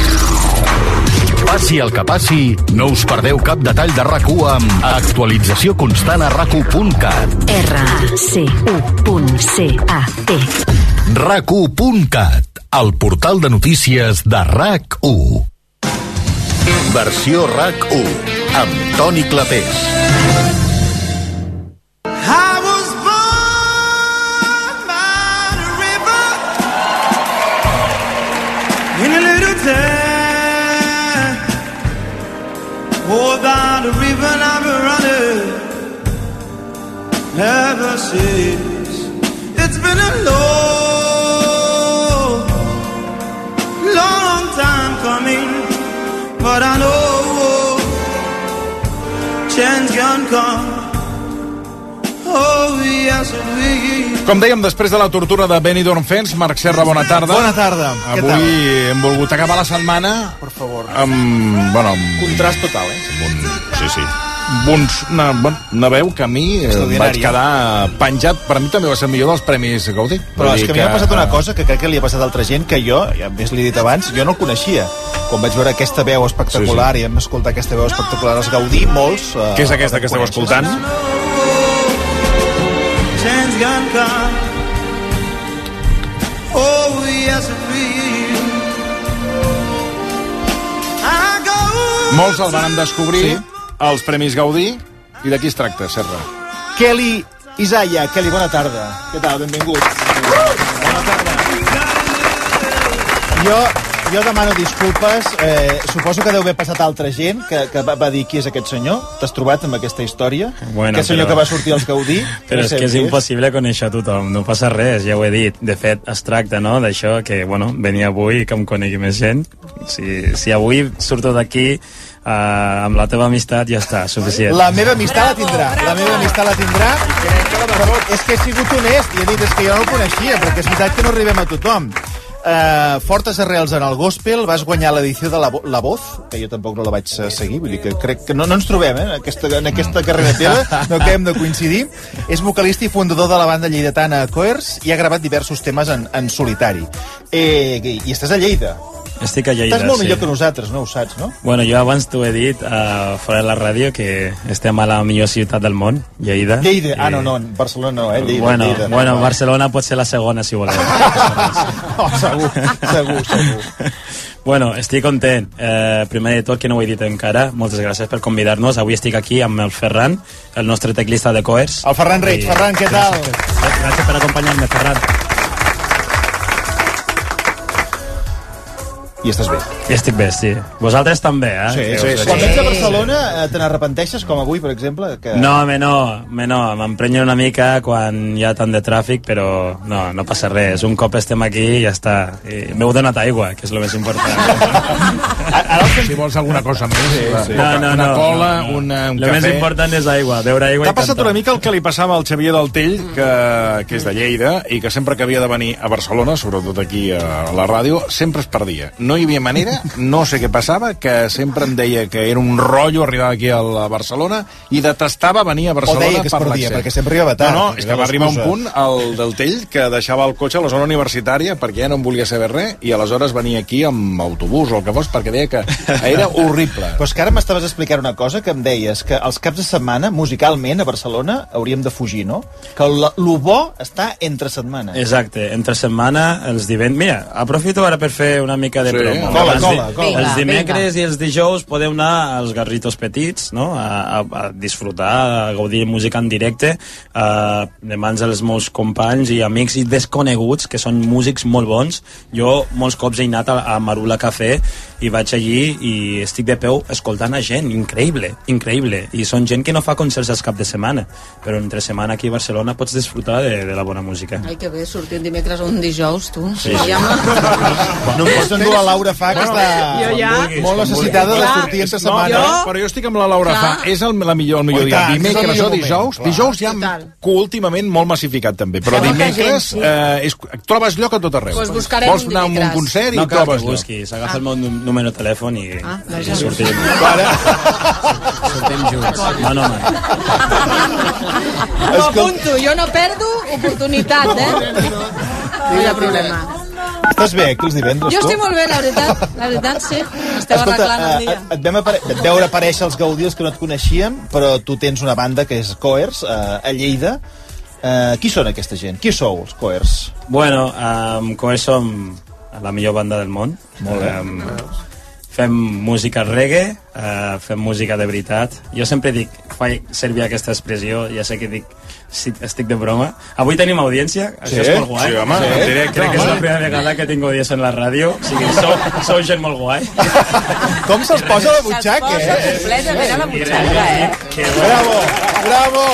Passi el que passi, no us perdeu cap detall de RAC u amb actualització constant a rac u punt cat. R A C U punt C A T. rac u punt cat, el portal de notícies de RAC u. Versió RAC u, amb Toni Clapés. Oh, by the river I've been running ever since. It's been a long, long time coming, but I know change can come. Oh, yes, we... Com dèiem, després de la tortura de Benidorm Fence, Marc Serra, bona tarda. Bona tarda. Què tal? Avui hem volgut acabar la setmana... Per favor. Amb... Bueno, amb... Contrast total, eh? Amb un... Sí, sí. Amb uns... Una, una veu que a mi eh, vaig quedar penjat. Per a mi també va ser el millor dels Premis Gaudí. Però és que, que a mi m'ha passat una cosa que crec que li ha passat a altra gent, que jo, ja més l'he dit abans, jo no el coneixia. Quan vaig veure aquesta veu espectacular sí, sí. i vam escoltar aquesta veu espectacular als Gaudí, molts... Uh, Què és aquesta que esteu escoltant? Change can come. Oh, yes, we... I go... Molts el van descobrir sí. als Premis Gaudí. I de qui es tracta, Serra? Kelly Isaiah. Kelly, bona tarda. Què tal? Benvingut. Uh! Bona tarda. Jo, jo demano disculpes. Eh, suposo que deu haver passat altra gent que, que va, va dir qui és aquest senyor. T'has trobat amb aquesta història? Bueno, aquest senyor però... que va sortir als Gaudí? Però no és sé, que és impossible conèixer tothom. No passa res, ja ho he dit. De fet, es tracta, no?, d'això, que, bueno, venir avui i que em conegui més gent. Si, si avui surto d'aquí uh, amb la teva amistat, ja està, suficient. La meva amistat la tindrà. La meva amistat la tindrà. Però és que he sigut honest i he dit, és que jo no el coneixia, perquè és veritat que no arribem a tothom. Uh, fortes arrels en el gospel, vas guanyar l'edició de la, la Voz, que jo tampoc no la vaig seguir, vull dir que crec que no, no ens trobem, eh, en aquesta, en aquesta carrera teva, no acabem de coincidir. És vocalista i fundador de la banda lleidatana Coers i ha gravat diversos temes en, en solitari. Eh, I estàs a Lleida. estic a Lleida. Estàs molt sí. millor que nosaltres, no ho saps, no? Bueno, jo abans t'ho he dit uh, fora de la ràdio, que estem a la millor ciutat del món, Lleida. Lleida, I... ah, no, no, Barcelona no, eh? Lleida, bueno, Lleida. bueno, Barcelona pot ser la segona, si voleu. Oh, segur, segur, segur. Bueno, estic content. Eh, primer de tot, que no ho he dit encara, moltes gràcies per convidar-nos. Avui estic aquí amb el Ferran, el nostre teclista de Coers. El Ferran Reig. I... Ferran, què tal? Gràcies, gràcies per acompanyar-me, Ferran. I estàs bé. I estic bé, sí. Vosaltres també, eh? Sí, sí, sí. Quan vens a Barcelona, te n'arrepenteixes, com avui, per exemple? Que... No, me no, me no. M'emprenyo una mica quan hi ha tant de tràfic, però no, no passa res. Un cop estem aquí i ja està. I m'heu donat aigua, que és el més important. Si vols alguna cosa més, sí, sí. No, no, una no, cola, no, no. Una, un el cafè... més important és aigua, beure aigua i T'ha passat cantar. una mica el que li passava al Xavier del Tell, que, que és de Lleida, i que sempre que havia de venir a Barcelona, sobretot aquí a la ràdio, sempre es perdia. No hi havia manera, no sé què passava, que sempre em deia que era un rotllo arribar aquí a Barcelona i detestava venir a Barcelona o deia que es per perdia, l'accent. perquè sempre arribava tard. No, no, és que va arribar un punt, el del Tell, que deixava el cotxe a la zona universitària perquè ja no en volia saber res, i aleshores venia aquí amb autobús o el que fos, perquè deia que era horrible. Però és que ara m'estaves explicant una cosa que em deies, que els caps de setmana, musicalment, a Barcelona, hauríem de fugir, no? Que el bo està entre setmana. Exacte, entre setmana, els divendres... Mira, aprofito ara per fer una mica de sí, promo. cola, cola, cola. Els dimecres vinga. I els dijous podeu anar als Garritos Petits, no? a, a, a disfrutar, a gaudir de música en directe, a, de mans dels meus companys i amics i desconeguts, que són músics molt bons. Jo molts cops he anat a, a Marula Café i vaig allí i estic de peu escoltant a gent, increïble, increïble. I són gent que no fa concerts als cap de setmana, però entre setmana aquí a Barcelona pots disfrutar de, de la bona música. Ai, que bé, sortir un dimecres o un dijous, tu. Sí. Sí. Ja no em pots endur la Laura Fa, que està jo ja... molt necessitada de sortir entre setmana. No, jo... però jo estic amb la Laura Clar. Fa. És el, la millor, el millor oh, dia. Tant, Dimecres o dijous. Clar. Dijous ja que últimament molt massificat també, però Clar, dimecres gent, sí. eh, és, trobes lloc a tot arreu. Pues buscarem Vols anar a un concert i no cal trobes que busquis, agafa Ah. el meu nú- número de telèfon i, Ah, i sortim. Sortim junts. No, no, no. Ho apunto, jo no perdo oportunitat, eh? No hi ha problema. Estàs bé aquí els divendres, Jo tu? estic molt bé, la veritat. La veritat, sí. Esteu arreglant el dia. eh, et vam apare et veure aparèixer els Gaudils que no et coneixíem, però tu tens una banda que és Coers, eh, a Lleida. Eh, qui són aquesta gent? Qui sou, els Coers? Bueno, um, com som la millor banda del món. Molt bé. Um, fem música reggae, uh, fem música de veritat. Jo sempre dic, faig servir aquesta expressió, ja sé que dic, si estic de broma. Avui tenim audiència, Sí? això és molt guai. Sí, home, Sí. en directe, Crec que és home. la primera vegada que tinc audiència en la ràdio, o sigui, sou, sou gent molt guai. Com se'ls posa a la butxaca, Se'ls posa eh? completament a la butxaca, eh? Que Bravo, bravo!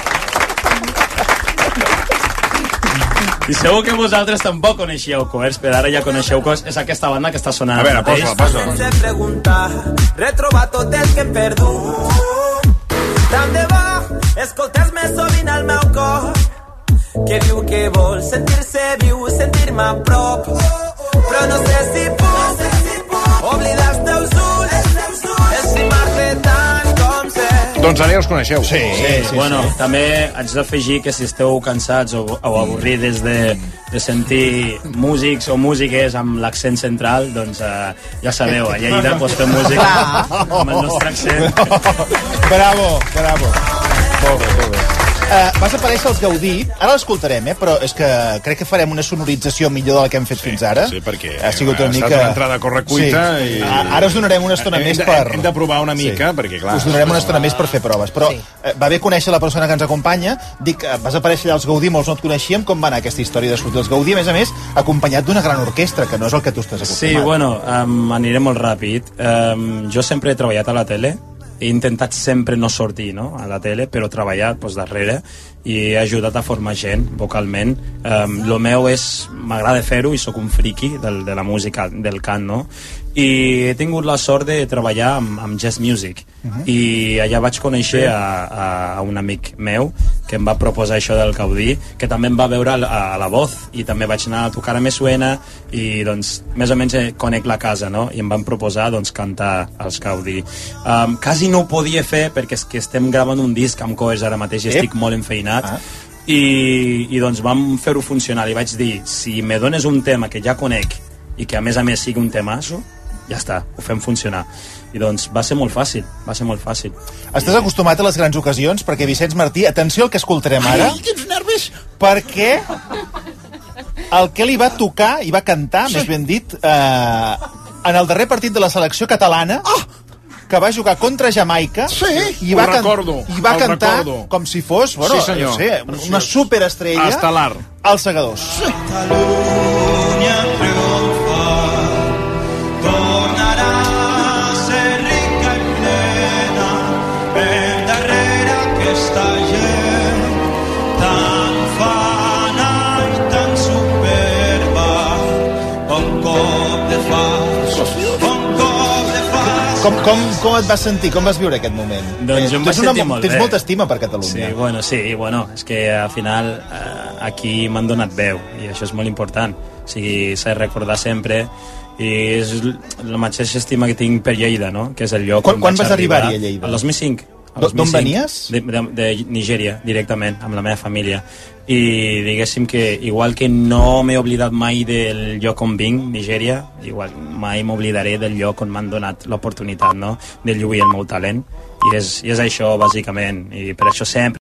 I segur que vosaltres tampoc coneixíeu Coers, però ara ja coneixeu Coers. És aquesta banda que està sonant A veure, ara mateix. posa-la, posa-la. Se pregunta, retrobat tot el que hem perdut. Tant de bo, escoltes-me sovint al meu cor, que diu que vol sentir-se viu, sentir-me a prop. Però no sé si puc oblidar els teus ulls, estimar-te tant com sé. Doncs ara ja us coneixeu. Sí, sí, sí. Bueno, sí. També haig d'afegir que si esteu cansats o, o avorrides de, de sentir músics o músiques amb l'accent central, doncs uh, ja sabeu, a Lleida pots fer música amb el nostre accent. Bravo, bravo. Molt bé, molt bé. Uh, vas aparèixer als Gaudí, ara l'escoltarem, eh? Però és que crec que farem una sonorització millor de la que hem fet sí, fins ara. Sí, perquè ha sigut una ha mica... estat una entrada a correcuita sí. i... Ara us donarem una estona hem més de, per... Hem de provar una mica, sí. perquè clar... Us donarem una estona més per fer proves, però sí. eh, va bé conèixer la persona que ens acompanya. Dic, eh, vas aparèixer allà als Gaudí, molts no et coneixíem, com va anar aquesta història de sortir als Gaudí, a més a més, acompanyat d'una gran orquestra, que no és el que tu estàs acostumat. Sí, bueno, um, aniré molt ràpid. Um, jo sempre he treballat a la tele, he intentat sempre no sortir, no?, a la tele, però treballar doncs, darrere, i he ajudat a formar gent vocalment. Um, lo meu és, m'agrada fer-ho i sóc un friki del, de la música, del cant, no? I he tingut la sort de treballar amb, amb jazz music. Uh-huh. I allà vaig conèixer a, a, a un amic meu que em va proposar això del Gaudí, que també em va veure a, a la Voz, i també vaig anar a tocar a Me Suena, i doncs més o menys conec la casa, no? I em van proposar doncs cantar als Gaudí. Um, quasi no ho podia fer perquè és que estem gravant un disc amb Coers ara mateix i estic molt enfeinat. Ah. I, i doncs vam fer-ho funcionar. I vaig dir, si me dones un tema que ja conec i que a més a més sigui un temasso, ja està, ho fem funcionar. I doncs va ser molt fàcil, va ser molt fàcil. Estàs acostumat a les grans ocasions? Perquè Vicenç Martí, atenció al que escoltarem ara. Ai, quins nervis! Perquè el que li va tocar i va cantar, sí. més ben dit, eh, en el darrer partit de la selecció catalana, oh! que va jugar contra Jamaica, sí. i va, Ho recordo, i va el cantar recordo. com si fos, bueno, Sí, senyor. no sé, una superestrella Estel·lar. als Segadors. Sí. Catalunya triomfa, tornarà a ser rica i plena per darrere aquesta gent tan fana i tan superba. Un cop de fals, un cop de fals. Com, com, com et vas sentir? Com vas viure aquest moment? Doncs jo em vaig tens una, sentir molt tens bé. molta estima per Catalunya. Sí, bueno, sí, bueno, és que al final eh, aquí m'han donat veu i això és molt important. O sigui, s'ha de recordar sempre i és la mateixa estima que tinc per Lleida, no? Que és el lloc Quan, on quan vaig vas arribar arribar a Lleida? El dos mil cinc. D'on venies? De, de, de Nigèria, directament, amb la meva família. I diguéssim que, igual que no m'he oblidat mai del lloc on vinc, Nigèria, igual mai m'oblidaré del lloc on m'han donat l'oportunitat, no?, de lluir el meu talent. I és, i és això, bàsicament. I per això sempre